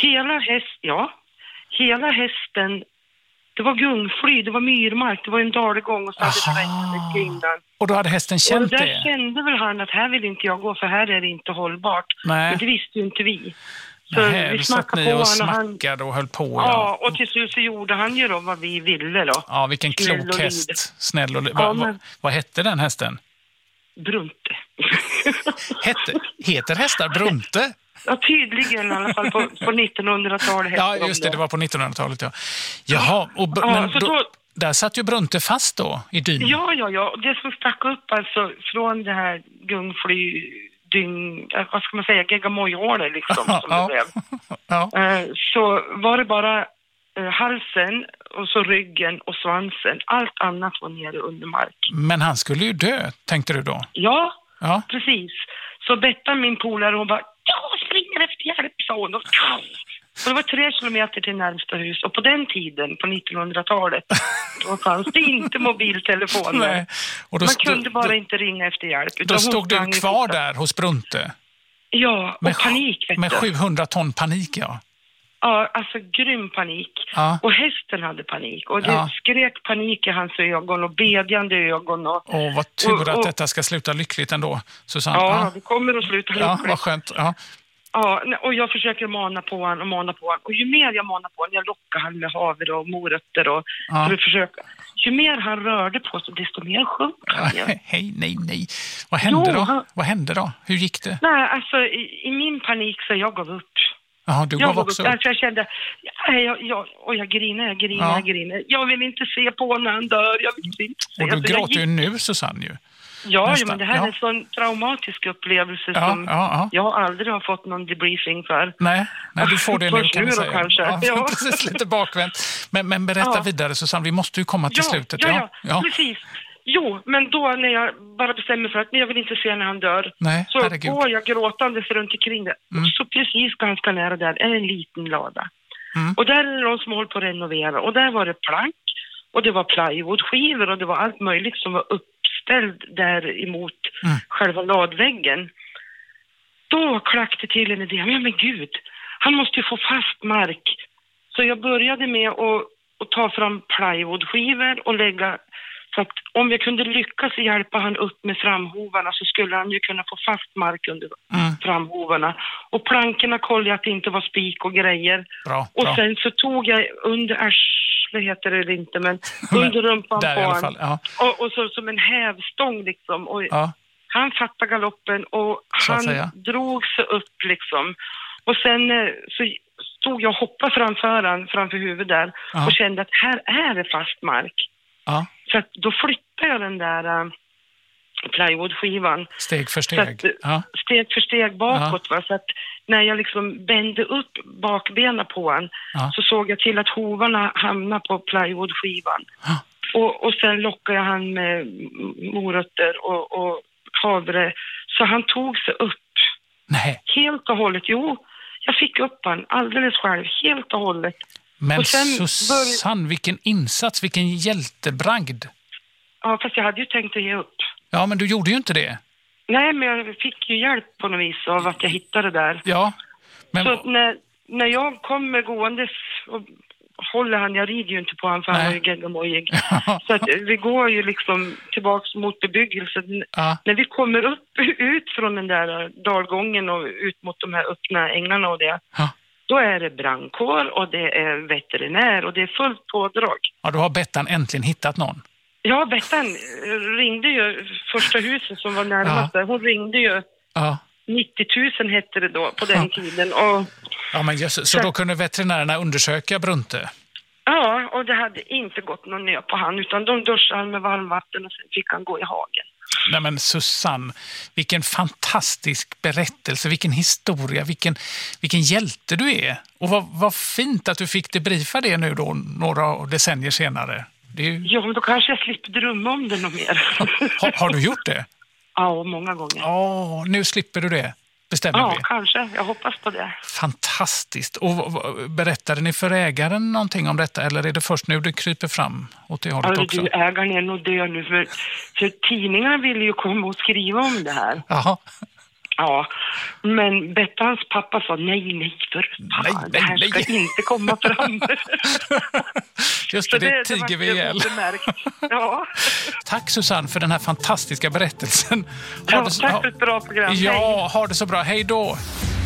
Hela hästen, det var gungfly, det var myrmark, det var en dalgång och så hade det regnat kring den. Och då hade hästen känt det? Och där kände väl han att här vill inte jag gå, för här är det inte hållbart. Nej. Men det visste ju inte vi. Så vi satt ni och smackade och höll på. Ja, och till slut så gjorde han ju då vad vi ville då. Ja, vilken klok häst. Snäll och vad hette den hästen? Brunte. Heter hästar Brunte? Ja, tydligen i alla fall på 1900-talet. Ja, just det var på 1900-talet, ja. Jaha, men där satt ju Brunte fast då i dynen. Ja. Det som stack upp alltså från det här gungfly, vad ska man säga, geggamojhålet liksom som det blev. Så var det bara halsen och så ryggen och svansen. Allt annat var nere under mark. Men han skulle ju dö, tänkte du då? Ja. Precis. Så Bettan, min polare, hon bara, jag springer efter hjälp, sa hon. Och det var 3 kilometer till närmsta hus. Och på den tiden, på 1900-talet, då fanns det inte mobiltelefoner. Nej. Och då man kunde bara inte ringa efter hjälp. Då stod du kvar där hos Brunte? Ja, och panik. Med 700 ton panik, ja. Ja, alltså grym panik. Ja. Och hästen hade panik. Och det skrek panik i hans ögon och bedjande ögon. Åh, vad tur att detta ska sluta lyckligt ändå, Susanne. Ja, det kommer att sluta lyckligt. Ja, vad skönt. Ja. Ja, och jag försöker mana på han. Och ju mer jag manar på han, jag lockar han med havre och morötter och för att försöka. Ju mer han rörde på sig, desto mer sjönk han. Nej. Vad hände då? Vad hände då? Hur gick det? Nej, alltså i min panik så jag gav upp. Jaha, du gav också upp. Alltså, jag kände, jag griner. Jag vill inte se på när han dör. Jag vill inte se. Och du gråter ju nu, Susanne, ju. Ja, men det här är en sån traumatisk upplevelse som jag aldrig har fått någon debriefing för. Nej, du får det nu kan vi säga. Kanske. Ja, precis, lite bakvänt. Men berätta vidare, Susanne, vi måste ju komma till slutet. Ja, precis. Jo, men då när jag bara bestämmer för att jag vill inte se när han dör. Nej, så går jag gråtandes runt omkring det. Så precis ganska nära där är en liten lada. Och där är de som håller på att renovera. Och där var det plank och det var plywoodskivor och det var allt möjligt som var uppställd där emot själva ladväggen. Då klackade till en idé. Men gud, han måste ju få fast mark. Så jag började med att ta fram plywoodskivor och lägga. Så att om jag kunde lyckas hjälpa han upp med framhovarna så skulle han ju kunna få fast mark under framhovarna. Och plankorna kollade jag att det inte var spik och grejer. Bra. Sen så tog jag under arslet, heter det inte, men under rumpan på honom. Ja. Och så som en hävstång liksom. Och han fattade galoppen och han drog sig upp liksom. Och sen så stod jag och hoppade framför huvudet där och kände att här är det fast mark. Ja. Så att då flyttade jag den där plywoodskivan. Steg för steg. Steg för steg bakåt. Va? Så att när jag liksom bände upp bakbenen på han så såg jag till att hovarna hamnade på plywoodskivan. Och sen lockade jag han med morötter och havre. Så han tog sig upp. Nej. Helt och hållet. Jo, jag fick upp han alldeles själv. Helt och hållet. Men och sen Susanne, vilken insats, vilken hjältebragd. Ja, fast jag hade ju tänkt att ge upp. Ja, men du gjorde ju inte det. Nej, men jag fick ju hjälp på något vis av att jag hittade det där. Ja. Men... Så när jag kommer gåendes och håller han, jag rider ju inte på han för han är ju geggamojig. Så att vi går ju liksom tillbaks mot bebyggelsen. När vi kommer ut från den där dalgången och ut mot de här öppna ängarna och det. Då är det brandkår och det är veterinär och det är fullt pådrag. Ja, då har Bettan äntligen hittat någon. Ja, Bettan ringde ju första huset som var närmast där. Hon ringde ju 90 000 hette det då på den tiden. Och, ja, men så då kunde veterinärerna undersöka Brunte? Ja, och det hade inte gått någon nö på han utan de duschade han med varmvatten och sen fick han gå i hagen. Nej men Susanne, vilken fantastisk berättelse, vilken historia, vilken hjälte du är. Och vad fint att du fick debriefa det nu då några decennier senare. Det är ju... Ja, men då kanske jag slipper drömma om det något mer. Har du gjort det? Ja, många gånger. Nu slipper du det. Bestämmer vi. Ja, kanske. Jag hoppas på det. Fantastiskt. Och berättade ni för ägaren någonting om detta eller är det först nu det kryper fram åt det hållet också? Du, ägaren är nog död nu för tidningarna ville ju komma och skriva om det här. Jaha. Ja, men Bettans pappa sa nej för fan, det här ska inte komma fram. Just det tiger vi ihjäl. Ja. Tack Susanne för den här fantastiska berättelsen. Tack för ett bra program. Ja, ha det så bra. Hej då.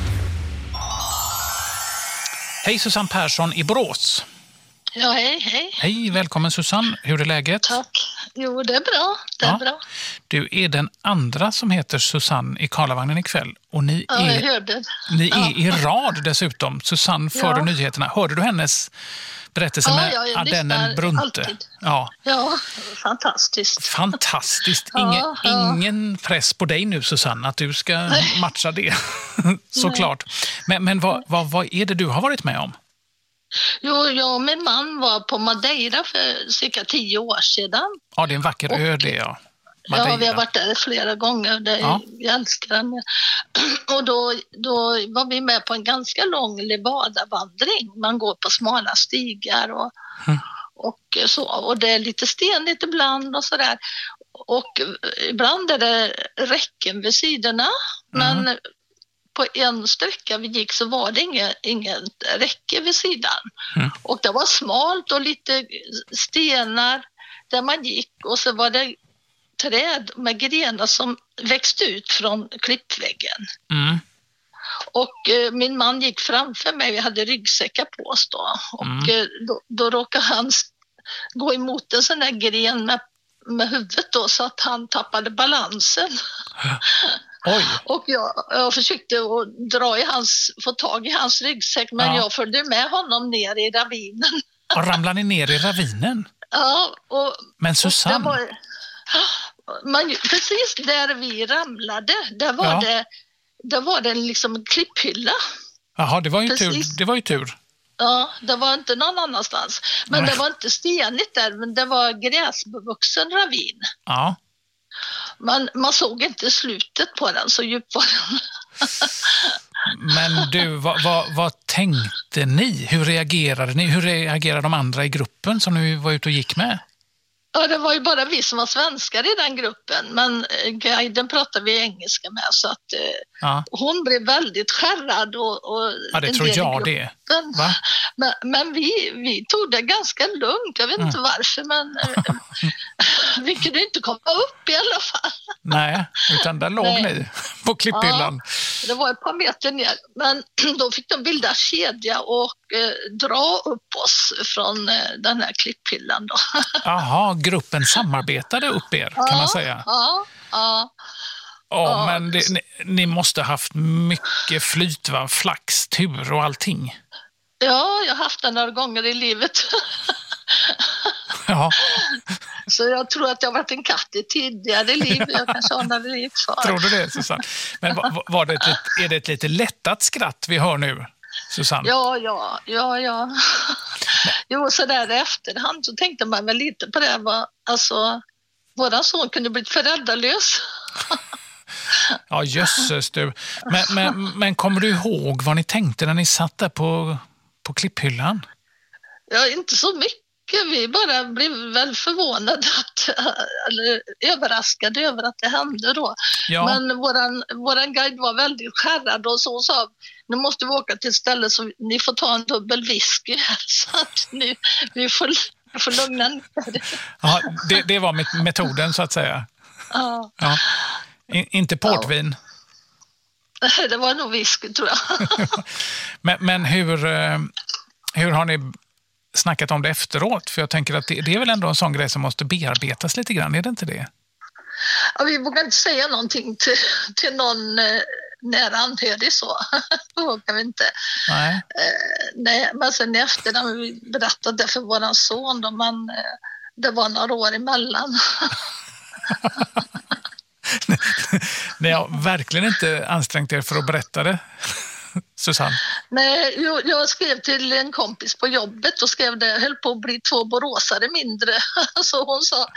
Hej Susanne Persson i Borås. Ja, hej. Hej, välkommen Susanne. Hur är läget? Tack. Jo, det är bra. Det är bra. Du är den andra som heter Susanne i Karlavagnen ikväll. Och ni jag hörde. Ni är i rad dessutom. Susanne före nyheterna. Hörde du hennes berättelse med Ardennen Brunte? Alltid. Ja, fantastiskt. Fantastiskt. Ingen press på dig nu Susanne att du ska matcha det. Såklart. Men vad är det du har varit med om? Jo, jag och min man var på Madeira för cirka 10 år sedan. Ja, det är en vacker ö det, ja. Madeira. Ja, vi har varit där flera gånger. Vi älskar den. Och då var vi med på en ganska lång Levada-vandring. Man går på smala stigar och så. Och det är lite stenigt ibland och sådär. Och ibland är det räcken vid sidorna. Men på en sträcka vi gick så var det ingen räcke vid sidan. Och det var smalt och lite stenar där man gick, och så var det träd med grenar som växte ut från klippväggen. Och min man gick framför mig, vi hade ryggsäckar på oss då. Och då råkade han gå emot en sån där gren med huvudet då, så att han tappade balansen. Oj. Och jag försökte att få tag i hans ryggsäck, men jag följde med honom ner i ravinen. Och ramlade ni ner i ravinen? Ja. Men Susanne... precis där vi ramlade, där var det liksom en klipphylla. Jaha, det var ju tur. Ja, det var inte någon annanstans. Men det var inte stenigt där, men det var gräsbevuxen ravin. Ja. Man såg inte slutet på den, så djup var den. Men du, vad tänkte ni? Hur reagerade ni? Hur reagerade de andra i gruppen som ni var ute och gick med? Ja, det var ju bara vi som var svenskar i den gruppen, men guiden pratade vi engelska med, så att hon blev väldigt skärrad och ja, det tror jag det. Va? Men vi tog det ganska lugnt, jag vet inte varför, men vi kunde inte komma upp i alla fall. Nej, utan där låg ni på klipphyllan. Ja, det var ett par meter ner, men då fick de bilda kedja och dra upp oss från den här klipphyllan då. Jaha, gruppen samarbetade upp er, kan man säga. Ja, men ni måste ha haft mycket flyt, va? Flax, tur och allting. Ja, jag har haft det några gånger i livet. Ja. Så jag tror att jag har varit en katt i tidigare liv. Jag kanske har några liv kvar. Tror du det, Susanne? Men är det ett lite lättat skratt vi hör nu, Susanne? Ja. Jo, så där i efterhand så tänkte man väl lite på det. Alltså, våran son kunde bli föräldralös. Ja, jösses du. Men kommer du ihåg vad ni tänkte när ni satt där på klipphyllan? Ja, inte så mycket. Vi bara blev väl förvånade eller överraskade över att det hände då. Ja. Men våran guide var väldigt skärrad och så sa, nu måste vi åka till ett ställe så ni får ta en dubbel whisky här, så att vi får lugna ner. Ja, det var metoden så att säga. Ja. Inte portvin. Det var nog whisky, tror jag. Men hur har ni snackat om det efteråt? För jag tänker att det är väl ändå en sån grej som måste bearbetas lite grann, är det inte det? Ja, vi vågar inte säga någonting till någon nära anhörig så. Det vågar vi inte. Nej, men sen i efterhand vi berättade det för våran son då, men det var några år emellan. Ni har verkligen inte ansträngt er för att berätta det, Susanne? Nej, jag skrev till en kompis på jobbet och skrev det höll på att bli 2 boråsare mindre. Så hon sa,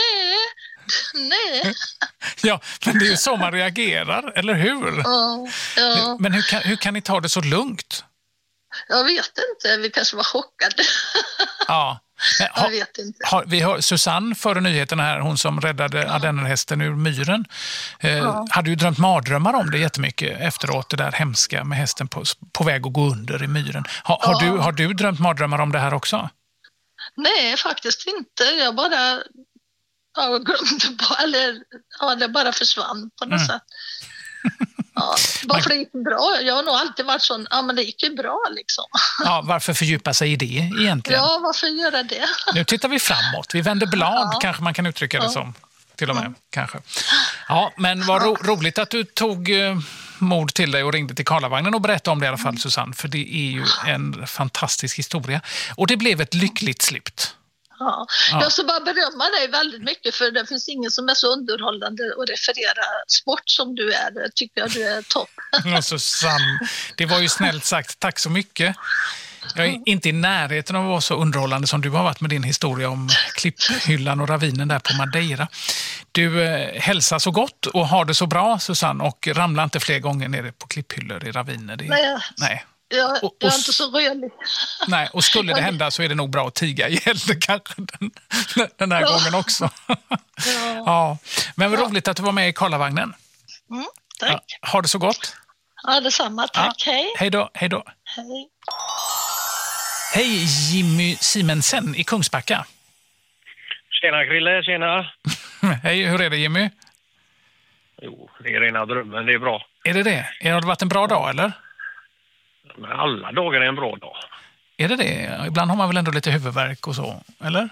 nej. Ja, men det är ju så man reagerar, eller hur? Ja. Men hur kan ni ta det så lugnt? Jag vet inte, vi kanske var chockade. Ja. Jag vet inte. Vi har Susanne före nyheterna här, hon som räddade ardennerhästen ur myren. Hade ju drömt mardrömmar om det jättemycket efteråt, det där hemska med hästen på väg att gå under i myren. Har du drömt mardrömmar om det här också? Nej, faktiskt inte. Jag bara glömde eller det bara försvann på något sätt. Ja, varför det gick bra? Jag har nog alltid varit sån, men det gick ju bra liksom. Ja, varför fördjupa sig i det egentligen? Ja, varför göra det? Nu tittar vi framåt, vi vänder blad, kanske man kan uttrycka det som. Till och med, kanske. Ja, men vad roligt att du tog mod till dig och ringde till Karlavagnen och berättade om det i alla fall, Susanne. För det är ju en fantastisk historia. Och det blev ett lyckligt slut. Ja. Jag ska bara berömma dig väldigt mycket, för det finns ingen som är så underhållande att referera sport som du är. Det tycker jag du är topp. Ja, Susanne, det var ju snällt sagt. Tack så mycket. Jag är inte i närheten av att vara så underhållande som du har varit med din historia om klipphyllan och ravinen där på Madeira. Du hälsar så gott och har det så bra, Susanne, och ramlar inte fler gånger nere på klipphyllor i raviner. Nej. Jag är inte så rölig. Nej, och skulle det hända så är det nog bra att tiga ihjäl det kanske den här gången också. Ja. Men vad roligt att du var med i Karlavagnen. Tack. Har det så gott. Ja, detsamma. Tack. Hej. Hej då. Hej då. Hej. Hej, Jimmy Simensen i Kungsbacka. Tjena Krille, tjena. Hej, hur är det Jimmy? Jo, det är rena drömmen, det är bra. Är det? Har det varit en bra dag eller? Men alla dagar är en bra dag. Är det? Ibland har man väl ändå lite huvudvärk och så, eller?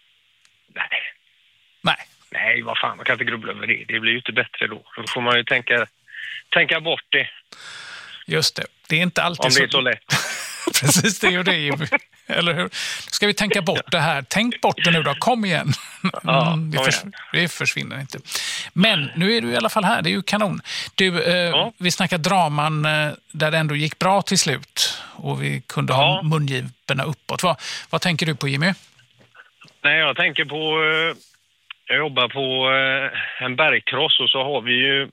Nej, vad fan, man kan inte grubbla över det. Det blir ju inte bättre då. Då får man ju tänka bort det. Just det. Det är inte alltid om det är så lätt. Precis, det är ju det, Jimmy. Eller hur? Ska vi tänka bort det här? Tänk bort det nu då, kom igen. Det försvinner inte. Men nu är du i alla fall här, det är ju kanon. Du, vi snackar draman där det ändå gick bra till slut. Och vi kunde ha mungiporna uppåt. Vad tänker du på, Jimmy? Nej, jag tänker på... Jag jobbar på en bergkross och så har vi ju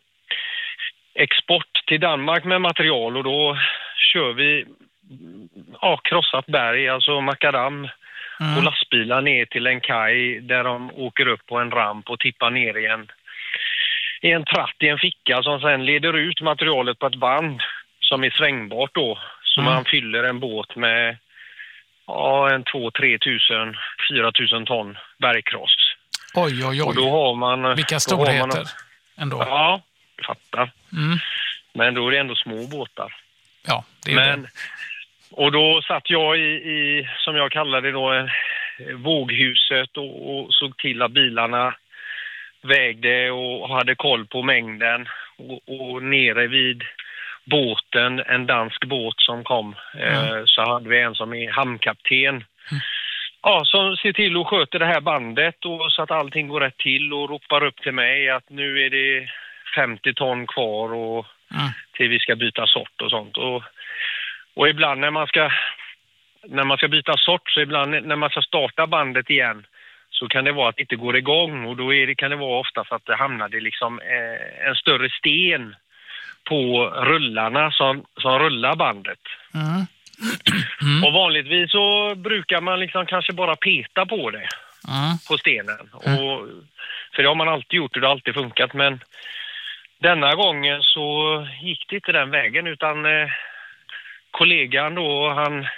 export till Danmark med material och då kör vi krossat berg, alltså makadam och lastbilar ner till en kaj där de åker upp på en ramp och tippar ner i en tratt i en ficka som sen leder ut materialet på ett band som är svängbart då. Så man fyller en båt med 2-3 tusen, 4 000 ton bergkross. Oj. Och då har man... Vilka storheter ändå. Ja, jag fattar. Men då är det ändå små båtar. Ja, det är det. Och då satt jag i som jag kallar det då, våghuset och såg till att bilarna vägde och hade koll på mängden. Och nere vid båten, en dansk båt som kom, så hade vi en som är hamnkapten. Ja, som ser till och sköter det här bandet och så att allting går rätt till och ropar upp till mig att nu är det 50 ton kvar och till vi ska byta sort och sånt. Och ibland när man ska byta sort, så ibland när man ska starta bandet igen så kan det vara att det inte går igång och då kan det vara ofta för att det hamnade liksom en större sten på rullarna som rullar bandet. Och vanligtvis så brukar man liksom kanske bara peta på det på stenen. För det har man alltid gjort och det har alltid funkat, men denna gången så gick det inte den vägen utan kollegan då,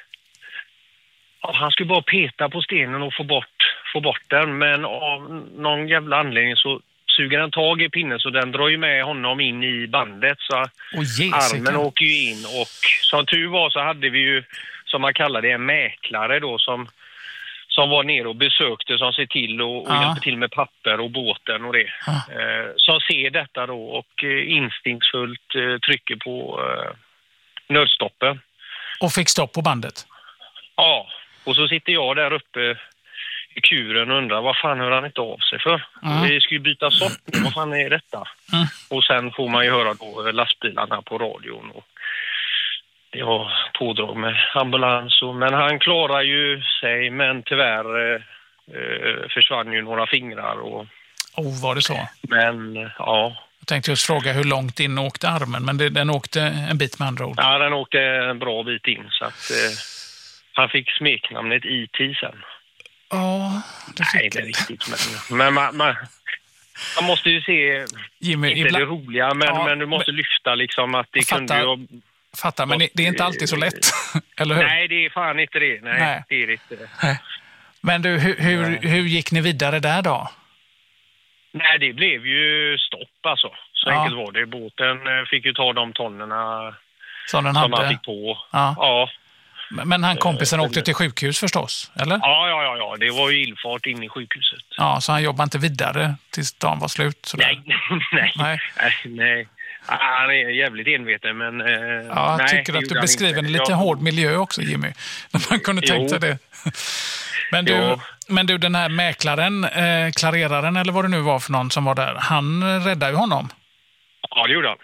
han skulle bara peta på stenen och få bort den, men av någon jävla anledning så suger den tag i pinnen så den drar ju med honom in i bandet så armen åker ju in och som tur var så hade vi ju, som man kallar det, en mäklare då som var nere och besökte, som ser till och hjälper till med papper och båten och det. Som ser detta då och instinktsfullt trycker på nödstoppen. Och fick stopp på bandet? Ja, och så sitter jag där uppe i kuren och undrar vad fan hör han inte av sig för? Vi ska ju byta sort, vad fan är detta? Och sen får man ju höra då lastbilarna på radion och det var pådrag med ambulans men han klarar ju sig, men tyvärr försvann ju några fingrar och... var det så? Men ja. Jag tänkte just fråga hur långt in åkte armen, men den åkte en bit med andra ord. Ja, den åkte en bra bit in så att han fick smeknamnet IT sen. Ja, det fick Nej, inte riktigt. Men man måste ju se Jimmy, inte det roliga, men du måste lyfta liksom att det kunde ju... Fattar, men det är inte alltid så lätt, eller hur? Nej, det är fan inte det. Nej. Det är inte det. Nej. Men du, hur gick ni vidare där då? Nej, det blev ju stopp alltså. Så enkelt var det. Båten fick ju ta de tonnerna som man fick på. Ja. Men han kompisen åkte till sjukhus förstås, eller? Ja. Det var ju illfart in i sjukhuset. Ja, så han jobbade inte vidare tills dagen var slut? Sådär. Nej. Han är jävligt enveten, men... jag tycker att du beskriver en lite hård miljö också, Jimmy. Man kunde tänka sig det. Men du, den här mäklaren, klareraren eller vad det nu var för någon som var där, han räddade ju honom. Ja, det gjorde han.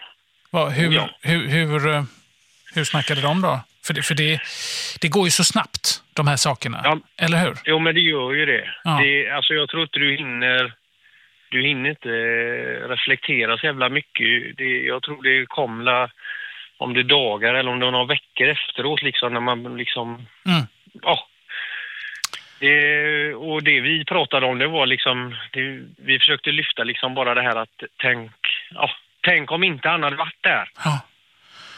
Hur snackade de då? För det går ju så snabbt, de här sakerna. Eller hur? Jo, men det gör ju det. Alltså jag tror inte du hinner inte reflektera så jävla mycket. Jag tror det kommer om det är dagar eller om det är några veckor efteråt liksom, när man liksom... Och det vi pratade om, det var liksom... vi försökte lyfta liksom bara det här att tänk om inte han hade varit där.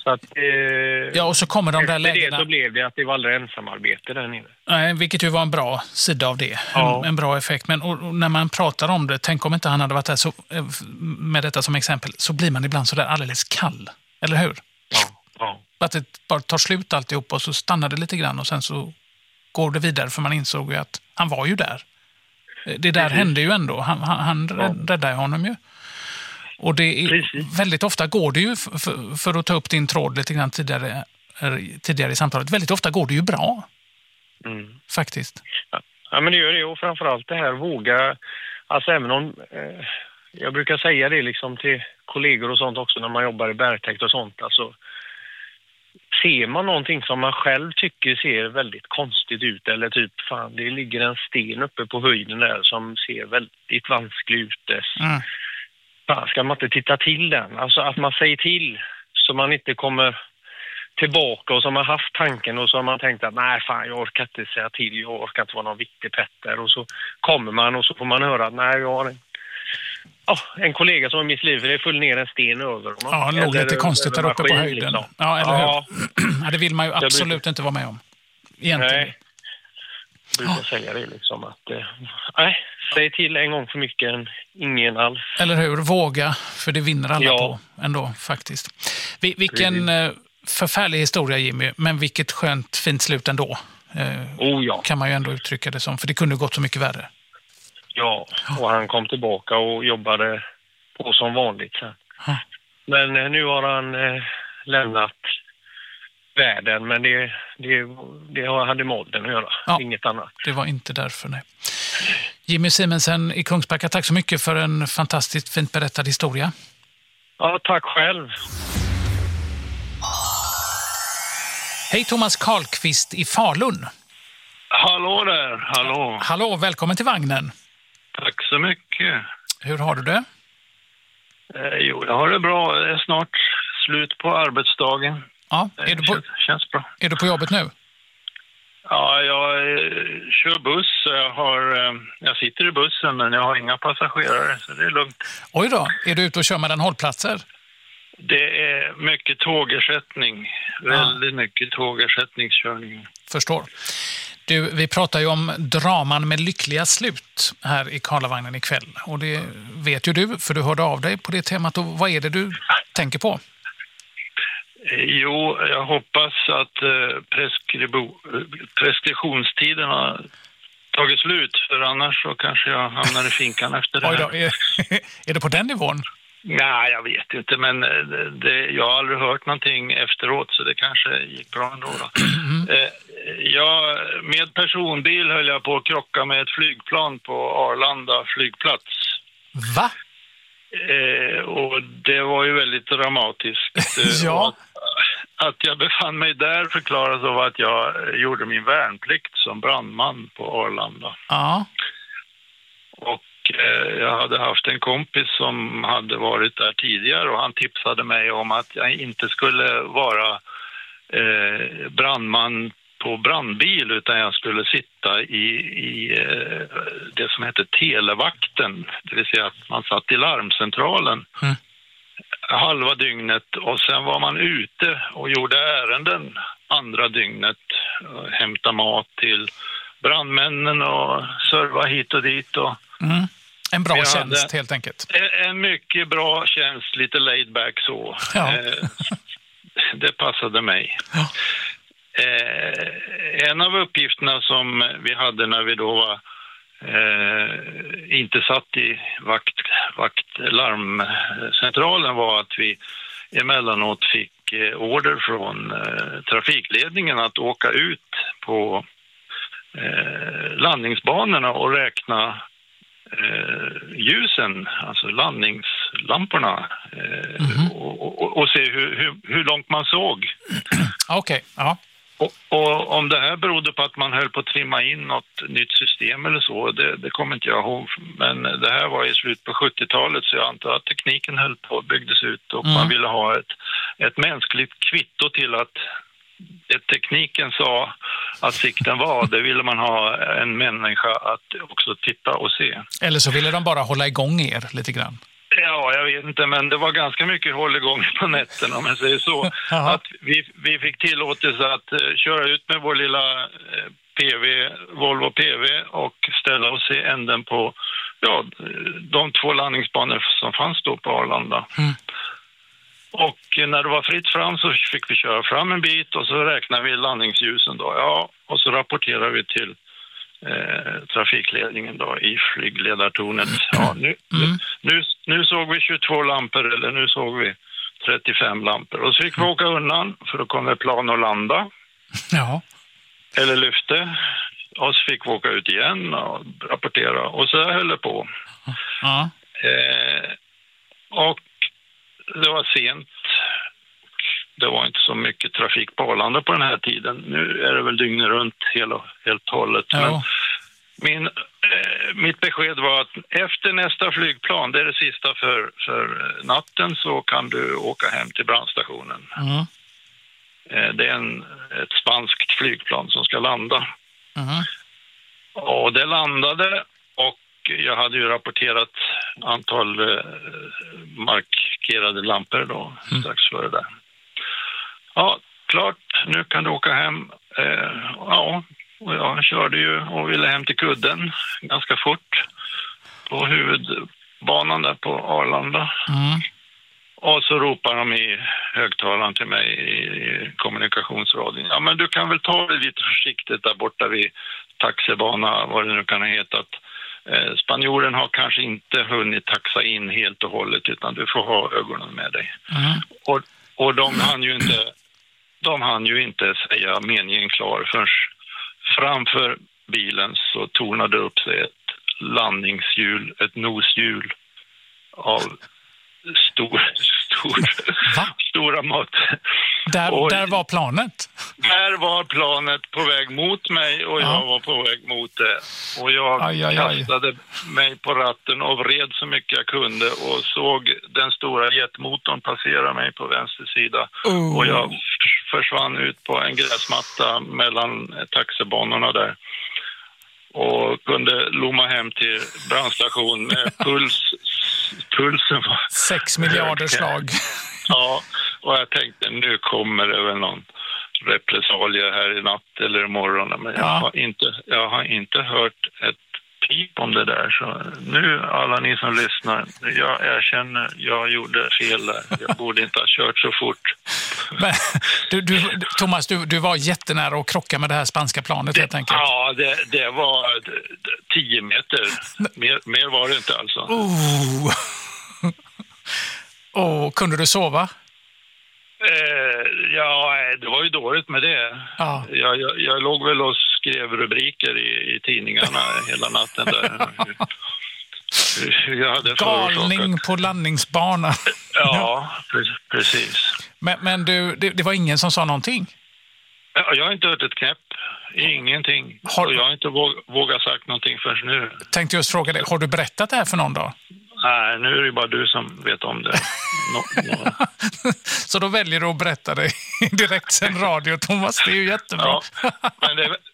Så att, ja, och så kommer de där lägena. Det så blev det att det var aldrig ensamarbete där nere. Nej, vilket ju var en bra sida av det. Ja. En bra effekt. Men och när man pratar om det, tänk om inte han hade varit där så, med detta som exempel, så blir man ibland så där alldeles kall. Eller hur? Ja. Att det bara tar slut alltihop och så stannar det lite grann och sen så går det vidare, för man insåg ju att han var ju där. Det där hände ju ändå. Han räddade honom ju. Och det är, väldigt ofta går det ju, för att ta upp din tråd lite grann tidigare i samtalet, väldigt ofta går det ju bra. Faktiskt. Ja, men det gör det, och framförallt det här våga, alltså även om jag brukar säga det liksom till kollegor och sånt också när man jobbar i bergtäkt och sånt, alltså ser man någonting som man själv tycker ser väldigt konstigt ut, eller typ fan, det ligger en sten uppe på höjden där som ser väldigt vansklig ut. Fan, ska man inte titta till den? Alltså att man säger till så man inte kommer tillbaka och så har man haft tanken och så har man tänkt att nej fan, jag orkar inte säga till, jag orkar inte vara någon viktig petter, och så kommer man och så får man höra att nej, jag har en kollega som har mitt liv, för det föll ner en sten över honom. Ja, det låg lite konstigt där uppe på höjden. Liksom. Ja, eller hur? Ja, det vill man ju absolut inte vara med om. Egentligen. Nej. Jag brukar säga det liksom att säg till en gång för mycket än ingen alls. Eller hur? Våga, för det vinner alla på ändå faktiskt. Vilken förfärlig historia, Jimmy, men vilket skönt fint slut ändå. Kan man ju ändå uttrycka det som, för det kunde gått så mycket värre. Ja, och han kom tillbaka och jobbade på som vanligt sen. Men nu har han lämnat världen, men det hade med åldern att göra, inget annat. Det var inte därför, nej. Jimmy Simensen i Kungsbacka, tack så mycket för en fantastiskt fint berättad historia. Ja, tack själv. Hej, Thomas Karlqvist i Falun. Hallå där, hallå. Hallå, välkommen till vagnen. Tack så mycket. Hur har du det? Jo, jag har det bra. Det är snart slut på arbetsdagen. Ja, känns bra. Är du på jobbet nu? Ja, jag kör buss. Jag sitter i bussen, men jag har inga passagerare, så det är lugnt. Oj då, är du ute och kör mellan hållplatser? Det är mycket tågersättning. Väldigt mycket tågersättningskörning. Förstår. Du, vi pratar ju om draman med lyckliga slut här i Karlavagnen ikväll. Och det vet ju du, för du hörde av dig på det temat. Och vad är det du tänker på? Jo, jag hoppas att preskriptionstiden har tagit slut. För annars så kanske jag hamnar i finkan efter det här. Oj då, är det på den nivån? Nej, jag vet inte, men jag har aldrig hört någonting efteråt, så det kanske gick bra ändå. Med personbil höll jag på att krocka med ett flygplan på Arlanda flygplats. Va? Och det var ju väldigt dramatiskt. Ja. Att jag befann mig där förklaras av att jag gjorde min värnplikt som brandman på Arlanda. Ja. Och jag hade haft en kompis som hade varit där tidigare, och han tipsade mig om att jag inte skulle vara brandman på brandbil, utan jag skulle sitta i det som heter televakten, det vill säga att man satt i larmcentralen halva dygnet, och sen var man ute och gjorde ärenden andra dygnet, hämta mat till brandmännen och serva hit och dit. Och en bra tjänst helt enkelt. En mycket bra tjänst, lite laid back så. Ja. Det passade mig. Ja. En av uppgifterna som vi hade när vi då var inte satt i larmcentralen var att vi emellanåt fick order från trafikledningen att åka ut på landningsbanorna och räkna ljusen, alltså landningslamporna, och se hur långt man såg. Okej, ja. Och om det här berodde på att man höll på att trimma in något nytt system eller så, det kommer inte jag ihåg. Men det här var i slut på 70-talet, så jag antar att tekniken höll på att byggas ut, och man ville ha ett mänskligt kvitto till att tekniken sa att sikten var, det ville man ha en människa att också titta och se. Eller så ville de bara hålla igång er lite grann. Ja, jag vet inte, men det var ganska mycket håll igång på nätterna om jag säger så. Att vi fick tillåtelse att köra ut med vår lilla Volvo PV och ställa oss i änden på de 2 landningsbanor som fanns då på Arlanda. Och när det var fritt fram så fick vi köra fram en bit och så räknade vi landningsljusen då. Ja, och så rapporterade vi till trafikledningen då i flygledartornet. Ja, nu såg vi 22 lampor eller nu såg vi 35 lampor. Och så fick vi åka undan för då kom plan och landa. Ja. Eller lyfte. Och så fick vi åka ut igen och rapportera. Och så höll det på. Ja. Och det var sent. Det var inte så mycket trafik på Arlanda på den här tiden. Nu är det väl dygnet runt helt hållet. Ja. Men mitt besked var att efter nästa flygplan, det är det sista för natten, så kan du åka hem till brandstationen. Det är ett spanskt flygplan som ska landa. Och det landade och jag hade ju rapporterat antal markerade lampor då strax före det. Ja, klart, nu kan du åka hem. Och jag körde ju och ville hem till kudden ganska fort på huvudbanan där på Arlanda. Och så ropar de i högtalaren till mig i kommunikationsradion. Ja, men du kan väl ta det lite försiktigt där borta vid taxibana, vad det nu kan ha hetat. Spanjoren har kanske inte hunnit taxa in helt och hållet utan du får ha ögonen med dig. Och de hann ju inte säga meningen klar förrän framför bilen så tornade upp sig ett landningshjul, ett noshjul av stora mått. Där var planet? Där var planet på väg mot mig och jag var på väg mot det. Och jag kastade mig på ratten och vred så mycket jag kunde och såg den stora jetmotorn passera mig på vänster sida. Och jag försvann ut på en gräsmatta mellan taxibanorna där. Och kunde lomma hem till brandstation med pulsen var 6 miljarder slag. Ja, och jag tänkte nu kommer det väl någon repressalie här i natt eller imorgon. Men jag har inte hört ett pip om det där. Så nu alla ni som lyssnar, jag erkänner, jag gjorde fel där. Jag borde inte ha kört så fort. Men, Thomas, du var jättenära att krocka med det här spanska planet helt enkelt. Ja, det var 10 meter. Mer var det inte alltså. Kunde du sova? Det var ju dåligt med det. Ja. Jag låg väl och skrev rubriker i tidningarna hela natten där. Jag hade galning på landningsbanan. Ja, precis. Men det var ingen som sa någonting? Jag har inte hört ett knäpp. Ingenting. Och jag har inte vågat sagt någonting förrän nu. Tänkte just fråga dig, har du berättat det här för någon dag? Nej, nu är det bara du som vet om det. Så då väljer du att berätta det direkt sen radio, Thomas. Det är ju jättebra. Ja, men det är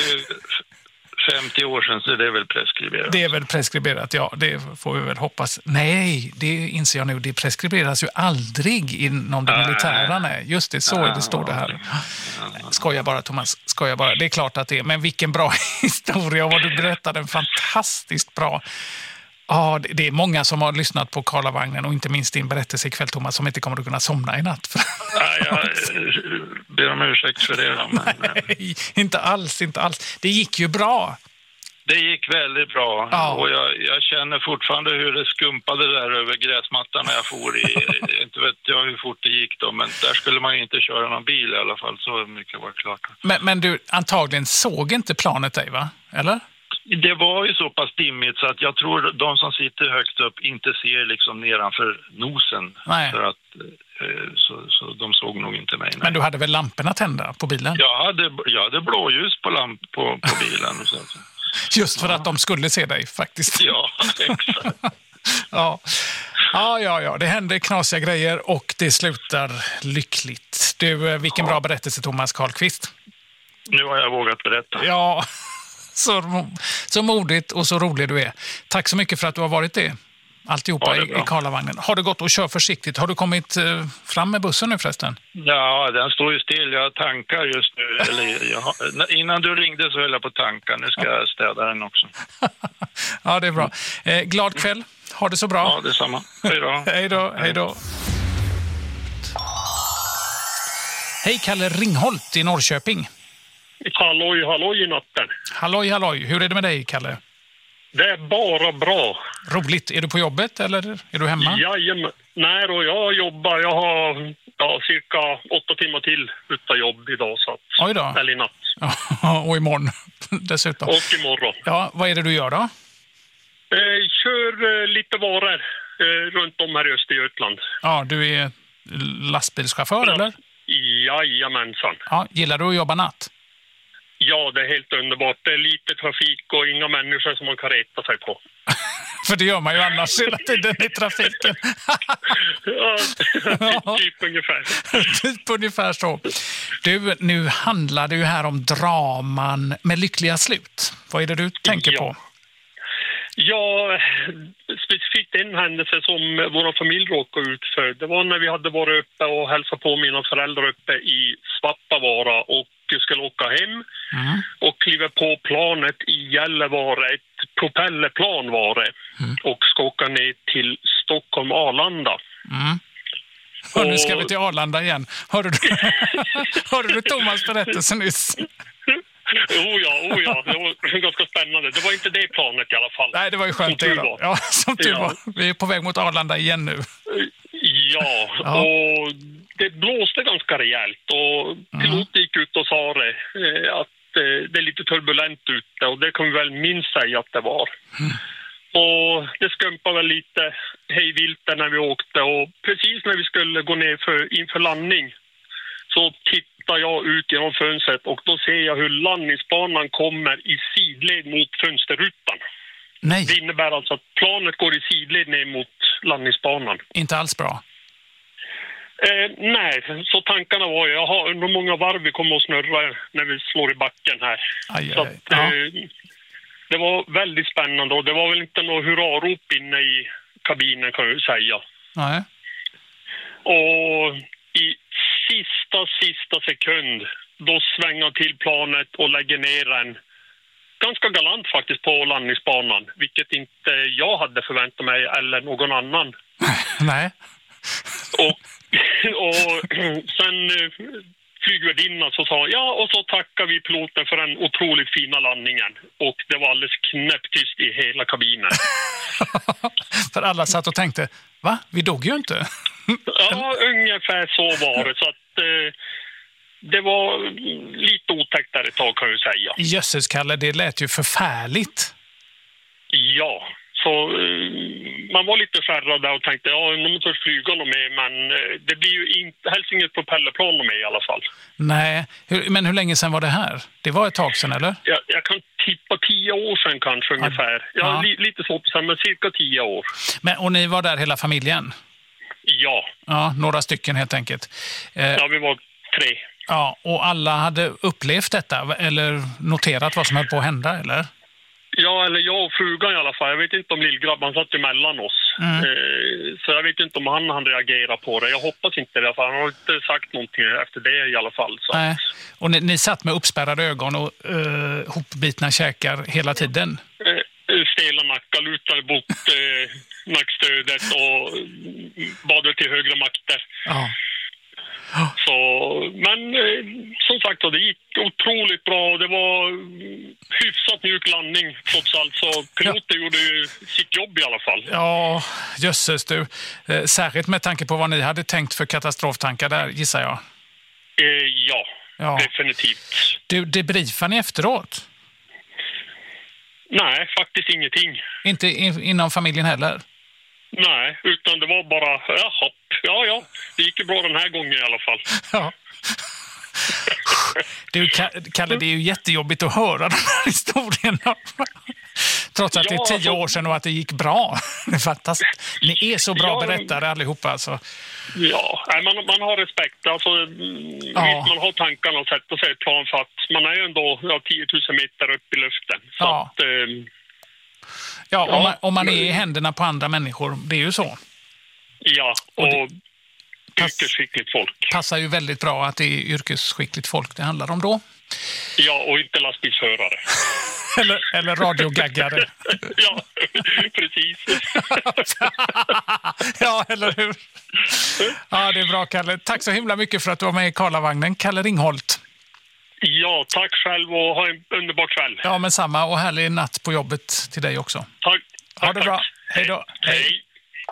50 år sedan så det är väl preskriberat. Det är väl preskriberat, ja. Det får vi väl hoppas. Nej, det inser jag nu. Det preskriberas ju aldrig inom det militära. Nej. Just det, så det står det här. Skojar bara, Thomas. Skojar bara. Det är klart att det är. Men vilken bra historia. Vad du berättade. Fantastiskt bra. Ja, det är många som har lyssnat på Karlavagnen och inte minst din berättelse ikväll, Thomas, som inte kommer att kunna somna i natt. Jag ber om ursäkt för det. Nej, inte alls. Det gick ju bra. Det gick väldigt bra. Ja. Och jag känner fortfarande hur det skumpade där över gräsmattan när jag for i. Inte vet jag hur fort det gick då, men där skulle man inte köra någon bil i alla fall. Så mycket var klart. Men du, antagligen såg inte planet dig, va? Eller? Det var ju så pass dimmigt så att jag tror de som sitter högst upp inte ser liksom nedanför nosen. Nej. För att, så de såg nog inte mig. Nej. Men du hade väl lamporna tända på bilen? Jag hade blåljus på bilen. Och så. Just för att de skulle se dig faktiskt. Ja, exakt. Ja. Det händer knasiga grejer och det slutar lyckligt. Du, vilken bra berättelse, Thomas Karlqvist. Nu har jag vågat berätta. Ja, så modigt och så rolig du är. Tack så mycket för att du har varit det. alltihopa i Karlavagnen. Har det gått och kör försiktigt? Har du kommit fram med bussen nu förresten? Ja, den står ju still. Jag tankar just nu. Innan du ringde så höll jag på att tanka. Nu ska jag städa den också. Ja, det är bra. Glad kväll. Ha det så bra. Ja, detsamma. Hej då. Hej då, hej då. Hej, Kalle Ringholt i Norrköping. Halloj i natten. Halloj. Hur är det med dig, Kalle? Det är bara bra. Roligt. Är du på jobbet eller är du hemma? Jajamän. Nej då, jag jobbar. Jag har cirka 8 timmar till utan jobb idag. Så att, oj då. Eller i natt. Och imorgon dessutom. Och imorgon. Ja, vad är det du gör då? Kör lite varor runt om här i Östergötland. Ja, du är lastbilschaufför eller? Jajamensan. Ja, gillar du att jobba natt? Ja, det är helt underbart. Det är lite trafik och inga människor som man kan reta sig på. För det gör man ju annars hela tiden i trafiken. Typ ungefär. Typ ungefär så. Du, nu handlar det ju här om draman med lyckliga slut. Vad är det du tänker på? Ja, specifikt en händelse som vår familj råkade ut för. Det var när vi hade varit uppe och hälsat på mina föräldrar uppe i Svappavaara och skulle åka hem och kliva på planet i Gällivare, ett propellerplan var det, och ska åka ner till Stockholm Arlanda. Och nu ska vi till Arlanda igen. Hörde du Thomas berättelse nyss? Oh ja, det var ganska spännande. Det var inte det planet i alla fall. Nej, det var ju skönt det då. Ja, som tur var. Vi är på väg mot Arlanda igen nu. Ja, och det blåste ganska rejält och piloten gick ut och sa det, att det är lite turbulent ute och det kan vi väl minst säga att det var. Och det skumpade väl lite hejvilt när vi åkte och precis när vi skulle gå ner inför landning så tittar jag ut genom fönstret och då ser jag hur landningsbanan kommer i sidled mot fönsterrutan. Nej. Det innebär alltså att planet går i sidled ner mot landningsbanan. Inte alls bra. Nej, så tankarna var ju, under många varv vi kommer att snurra när vi slår i backen här. Så att, det var väldigt spännande och det var väl inte något hurrarop inne i kabinen kan jag säga. Nej. Och i sista sekund då svänger till planet och lägger ner den ganska galant faktiskt på landningsbanan, vilket inte jag hade förväntat mig eller någon annan. Nej. Och sen flygvärdinnan så sa och så tackar vi piloten för den otroligt fina landningen. Och det var alldeles knäpptyst i hela kabinen. För alla satt och tänkte, va? Vi dog ju inte. Ja, ungefär så var det. Så att det var lite otäckt där ett tag kan jag säga. Jösses, Kalle, det lät ju förfärligt. Ja, så man var lite skärrad där och tänkte, nu måste jag flyga något med, men det blir ju helst inget propellerplan med i alla fall. Nej, men hur länge sedan var det här? Det var ett tag sedan, eller? Jag kan tippa 10 år sedan kanske ungefär. Lite svårt sen, men cirka 10 år. Och ni var där hela familjen? Ja. Ja, några stycken helt enkelt. Ja, vi var 3. Ja, och alla hade upplevt detta eller noterat vad som höll på att hända, eller? Ja, eller jag och frugan i alla fall. Jag vet inte om lillgrabban satt emellan oss. Så jag vet inte om han reagerar på det. Jag hoppas inte det, för han har inte sagt någonting efter det i alla fall. Så. Nej. Och ni satt med uppspärrade ögon och hopbitna käkar hela tiden? Stela nackar, lutade bort nackstödet och badade till högre makter. Ja. Så, men som sagt det gick otroligt bra och det var hyfsat mjuk landning trots allt, så piloten gjorde ju sitt jobb i alla fall. Ja, jösses du. Särskilt med tanke på vad ni hade tänkt för katastroftankar där, gissar jag. Ja, definitivt. Du, debriefar ni efteråt? Nej, faktiskt ingenting. Inte inom familjen heller? Nej, utan det var bara, ja, det gick ju bra den här gången i alla fall. Ja. Du, Kalle, det är ju jättejobbigt att höra de här historierna. Trots att det är 10 år sedan och att det gick bra. Det är fantastiskt. Ni är så bra berättare allihopa alltså. Ja, man har respekt. Alltså, man har tankarna och sätta sig ett plan för att man är ju ändå 10 000 meter upp i luften. Så att, Ja, om man är i händerna på andra människor, det är ju så. Ja, och yrkesskickligt folk. Passar ju väldigt bra att det är yrkesskickligt folk det handlar om då. Ja, och inte lastbilsförare. eller radiogaggare. Ja, precis. Ja, eller hur? Ja, det är bra, Kalle. Tack så himla mycket för att du var med i Karlavagnen. Kalle Ringholt. Ja, tack själv och ha en underbar kväll. Ja, men samma. Och härlig natt på jobbet till dig också. Tack. Ha det bra. Hej då. Hej.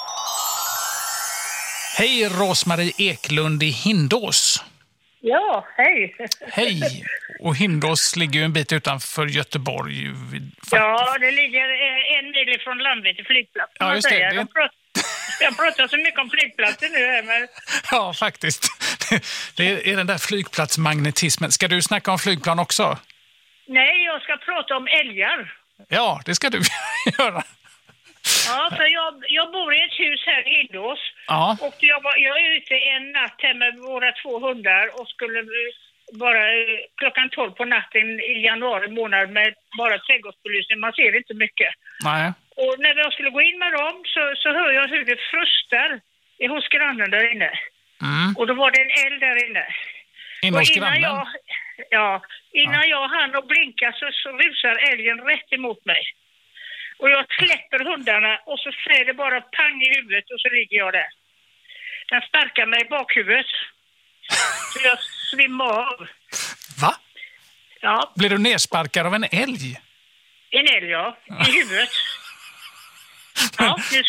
Hej, Rosmarie Eklund i Hindås. Ja, hej. Hej. Och Hindås ligger ju en bit utanför Göteborg. Ja, det ligger en mil från Landvetter flygplats. Ja, just det. Jag pratar så mycket om flygplatsen nu här. Men... Ja, faktiskt. Det är den där flygplatsmagnetismen. Ska du snacka om flygplan också? Nej, jag ska prata om älgar. Ja, det ska du göra. Ja, för jag bor i ett hus här i Hindås. Ja. Och jag är ute en natt här med våra 2 hundar och skulle bara klockan 12 på natten i januari månad med bara trädgårdsbelysning. Man ser inte mycket. Nej. Och när jag skulle gå in med dem så hör jag hur det frustar hos grannen där inne. Mm. Och då var det en eld där inne. Hos grannen? Innan jag hann och blinka så rusar älgen rätt emot mig. Och jag släpper hundarna och så säger det bara pang i huvudet och så ligger jag där. Den sparkar mig i bakhuvudet. Så jag svimmar av. Va? Ja. Blir du nersparkad av en älg? En älg, ja. I huvudet. Ja, nu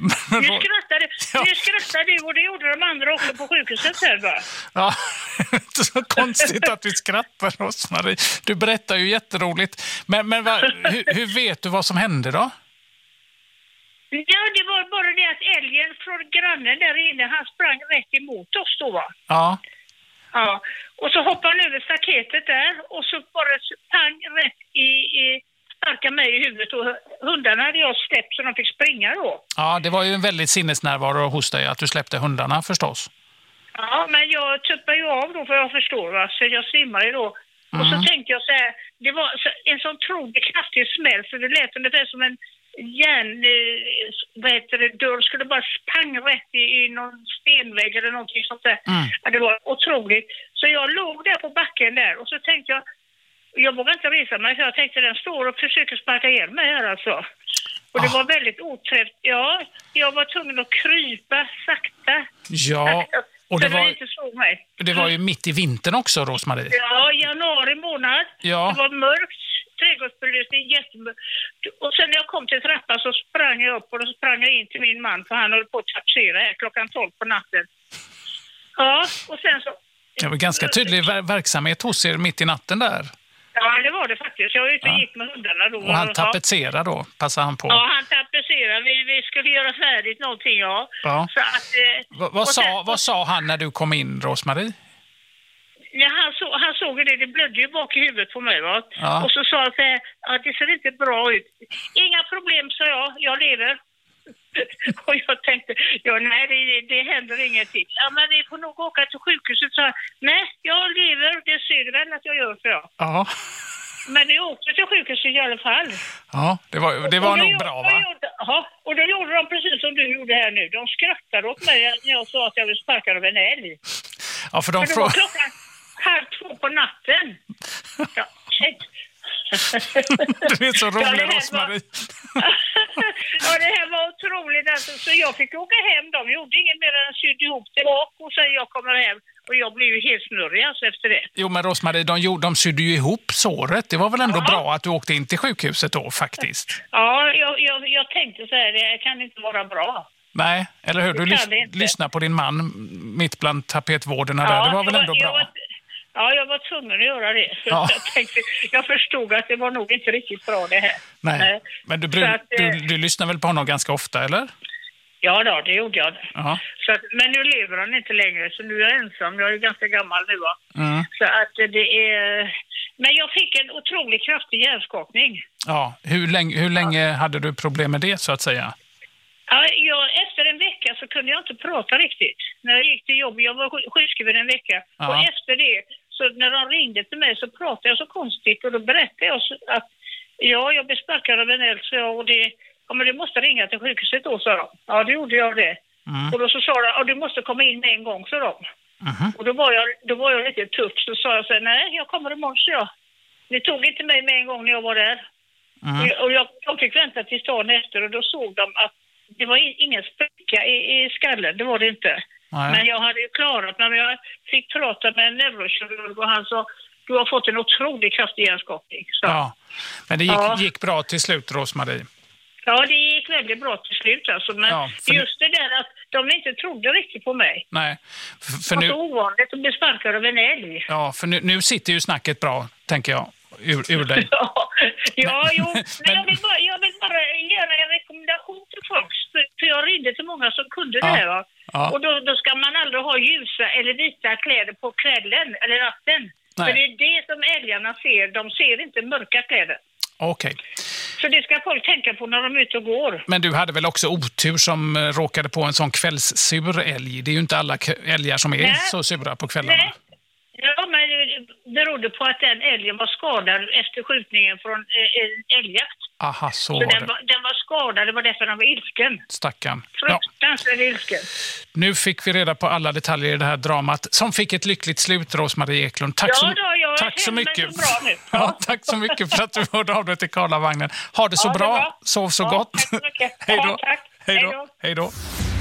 skrattar du och det gjorde de andra också på sjukhuset här, va? Ja, inte så konstigt att vi skrattar, Rosmarie. Du berättar ju jätteroligt. Men hur vet du vad som hände då? Ja, det var bara det att älgen från grannen där inne, han sprang rätt emot oss då, va? Ja. Ja, och så hoppade han över staketet där och så bara pang rätt i sparkade mig i huvudet och hundarna hade jag släppt så de fick springa då. Ja, det var ju en väldigt sinnesnärvaro hos dig att du släppte hundarna förstås. Ja, men jag tuppade ju av då för jag förstår, va? Så jag svimmade då. Och så tänkte jag så här, det var en sån otroligt kraftig smäll så det lät ungefär som en dörr skulle bara pang rätt i någon stenvägg eller någonting sånt där. Ja, det var otroligt. Så jag låg där på backen där och så tänkte jag vågade inte resa mig för jag tänkte den står och försöker sparka ihjäl mig här alltså. Och det var väldigt oträffat. Ja, jag var tvungen att krypa sakta. Ja, och det var ju mitt i vintern också, Rosmarie. Ja, januari månad. Ja. Det var mörkt, trädgårdsbelysning jättemörkt. Och sen när jag kom till trappan så sprang jag upp och då sprang jag in till min man för han höll på att tapsera här klockan 12 på natten. Ja, och sen så... Det var ganska tydlig verksamhet hos er mitt i natten där. Ja, det var det faktiskt. Jag var ute och gick med hundarna då. Och han tapetserade då, passade han på. Ja, han tapetserade. Vi skulle göra färdigt någonting, ja. Så att, vad sa han när du kom in, Rosmarie? Ja, han såg det blödde ju bak i huvudet på mig, va? Ja. Och så sa han så här, att det ser inte bra ut. Inga problem, sa jag lever. Och jag tänkte, nej det händer ingenting. Ja, men vi får nog åka till sjukhuset, så nej, jag lever, det ser väl att jag gör, så jag. Ja. Men jag åkte till sjukhuset i alla fall. Ja, det var nog bra, va? Ja, och då gjorde de precis som du gjorde här nu. De skrattade åt mig när jag sa att jag ville sparka av en älg. Ja, för det var klockan 1:30 på natten. Ja, du är så rolig, Rosmarie. Ja, det här var otroligt. Alltså, så jag fick åka hem. De gjorde inget mer än sydde ihop det bak och sen jag kommer hem. Och jag blev ju helt snurrig alltså efter det. Jo, men Rosmarie, de sydde ju ihop såret. Det var väl ändå bra att du åkte in till sjukhuset då, faktiskt? Ja, jag tänkte så här, det kan inte vara bra. Nej, eller hur? Du lyssnar på din man mitt bland tapetvårderna där. Det var väl ändå bra? Jag var tvungen att göra det. Ja. Jag förstod att det var nog inte riktigt bra det här. Nej. Men du lyssnar väl på honom ganska ofta, eller? Ja då, det gjorde jag. Så att, men nu lever han inte längre, så nu är jag ensam. Jag är ganska gammal nu, va? Så att det är... Men jag fick en otroligt kraftig hjärnskakning. Ja, hur länge hade du problem med det, så att säga? Ja, efter en vecka så kunde jag inte prata riktigt. När jag gick till jobb, jag var sjukskriven en vecka. Och efter det, så när de ringde till mig så pratade jag så konstigt. Och då berättade jag att Ja, jag blev sparkad av en eld, så men du måste ringa till sjukhuset då, sa de. Ja, då gjorde jag det. Och då så sa de, du måste komma in med en gång, sa de. Och då var jag lite tuff, så sa jag så här, nej, jag kommer imorgon, så jag. Ni tog inte mig med en gång när jag var där. Och de fick vänta till dagen efter, och då såg de att det var ingen spricka i skallen, det var det inte. Nej. Men jag hade ju klarat mig, men jag fick prata med en neurokirurg och han sa, du har fått en otroligt kraftig hjärnskakning. Ja, men det gick bra till slut, Rose-Marie. Ja, det gick väldigt bra till slut alltså, men just det där att de inte trodde riktigt på mig. Nej. För nu... så ovanligt att bli sparkad av en älg. Ja, för nu sitter ju snacket bra, tänker jag, ur dig. Men jag vill bara göra en rekommendation till folk. För jag ringde till många som kunde det här. Va? Ja. Och då ska man aldrig ha ljusa eller vita kläder på kvällen eller natten. Nej. För det är det som älgarna ser. De ser inte mörka kläder. Okej. Så det ska folk tänka på när de är ute och går. Men du hade väl också otur som råkade på en sån kvällssur älg? Det är ju inte alla älgar som är så sura på kvällarna. Nej. Ja, men det berodde på att den älgen var skadad efter skjutningen från älgjakt. Aha, så den var skadad, det var därför den var ilsken. Stackarn. Fruktansvärt ilsken. Nu fick vi reda på alla detaljer i det här dramat som fick ett lyckligt slut, Rose-Marie Eklund. Tack så mycket. Så bra nu. Ja, tack så mycket för att du hörde av dig till Karlavagnen. Ha det så bra. Sov så gott. Tack så mycket. Hej då. Tack. Hej då.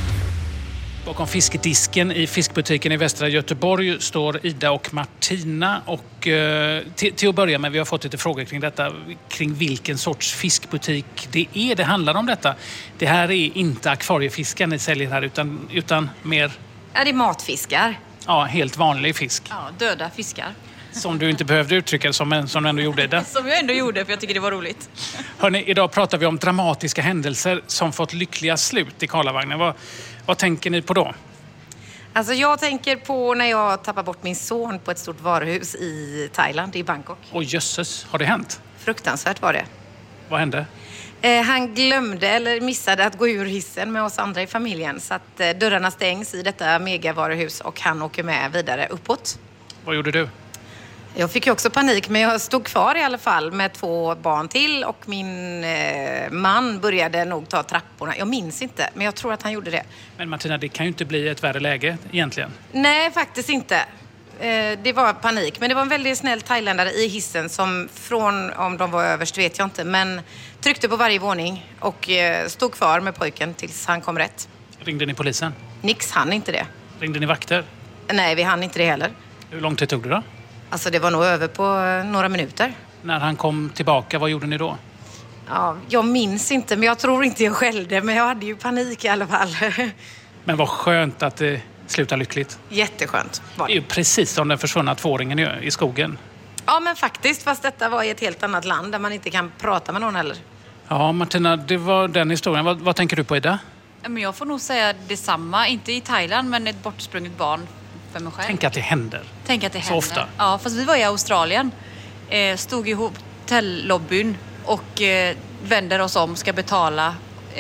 Bakom fiskedisken i fiskbutiken i Västra Göteborg står Ida och Martina. Och till att börja med, vi har fått lite frågor kring detta. Kring vilken sorts fiskbutik det handlar om detta. Det här är inte akvariefiskar ni säljer här utan mer... Ja, det är matfiskar. Ja, helt vanlig fisk. Ja, döda fiskar. Som du inte behövde uttrycka det som, men som du ändå gjorde det. Som jag ändå gjorde, för jag tycker det var roligt. Hörrni, idag pratar vi om dramatiska händelser som fått lyckliga slut i Karlavagnen. Vad tänker ni på då? Alltså jag tänker på när jag tappade bort min son på ett stort varuhus i Thailand, i Bangkok. Åh jösses, har det hänt? Fruktansvärt var det. Vad hände? Han glömde eller missade att gå ur hissen med oss andra i familjen. Så att dörrarna stängs i detta megavaruhus och han åker med vidare uppåt. Vad gjorde du? Jag fick ju också panik, men jag stod kvar i alla fall med 2 barn till och min man började nog ta trapporna. Jag minns inte, men jag tror att han gjorde det. Men Martina, det kan ju inte bli ett värre läge egentligen. Nej, faktiskt inte. Det var panik, men det var en väldigt snäll thailändare i hissen som från, om de var överst vet jag inte, men tryckte på varje våning och stod kvar med pojken tills han kom rätt. Ringde ni polisen? Nix, hann inte det. Ringde ni vakter? Nej, vi hann inte det heller. Hur lång tid tog det då? Alltså det var nog över på några minuter. När han kom tillbaka, vad gjorde ni då? Ja, jag minns inte, men jag tror inte jag skällde. Men jag hade ju panik i alla fall. Men vad skönt att det slutar lyckligt. Jätteskönt var det. Det är ju precis som den försvunna 2-åringen i skogen. Ja, men faktiskt. Fast detta var i ett helt annat land där man inte kan prata med någon heller. Ja, Martina, det var den historien. Vad tänker du på, Ida? Men jag får nog säga detsamma. Inte i Thailand, men ett bortsprunget barn. För mig själv. Tänk att det händer. Så ofta. Ja, fast vi var i Australien. Stod i hotellobbyn och vänder oss om, ska betala.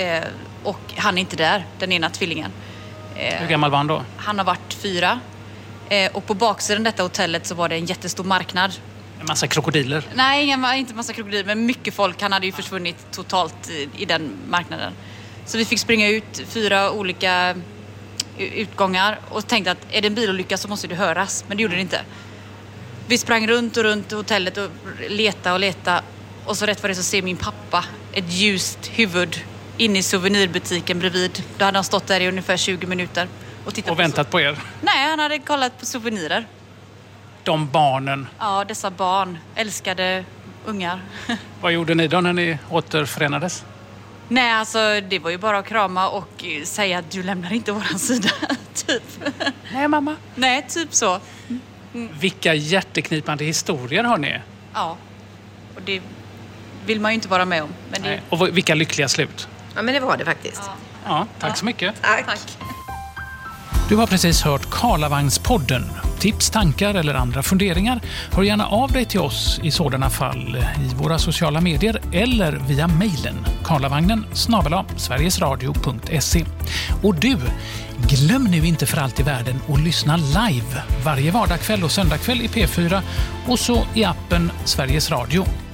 Och han är inte där, den ena tvillingen. Hur gammal var han då? Han har varit 4. Och på baksidan detta hotellet så var det en jättestor marknad. En massa krokodiler? Nej, inte massa krokodiler, men mycket folk. Han hade ju försvunnit totalt i den marknaden. Så vi fick springa ut 4 olika utgångar och tänkte att är det en bilolycka så måste det höras, men det gjorde det inte. Vi sprang runt hotellet och leta och så rätt vad det så ser min pappa ett ljust huvud inne i souvenirbutiken bredvid. Då hade han stått där i ungefär 20 minuter och väntat på er? Nej, han hade kollat på souvenirer. De barnen? Ja, dessa barn, älskade ungar. Vad gjorde ni då när ni återförenades? Nej, alltså det var ju bara att krama och säga att du lämnar inte våran sida, typ. Nej, mamma. Nej, typ så. Vilka hjärteknipande historier har ni? Ja, och det vill man ju inte vara med om. Men det... Och vilka lyckliga slut? Ja, men det var det faktiskt. Ja, tack så mycket. Tack. Du har precis hört Karlavagnspodden. Tips, tankar eller andra funderingar, hör gärna av dig till oss i sådana fall i våra sociala medier eller via mejlen karlavagnen@sverigesradio.se. Och du, glöm nu inte för allt i världen att lyssna live varje vardagskväll och söndagkväll i P4 och så i appen Sveriges Radio.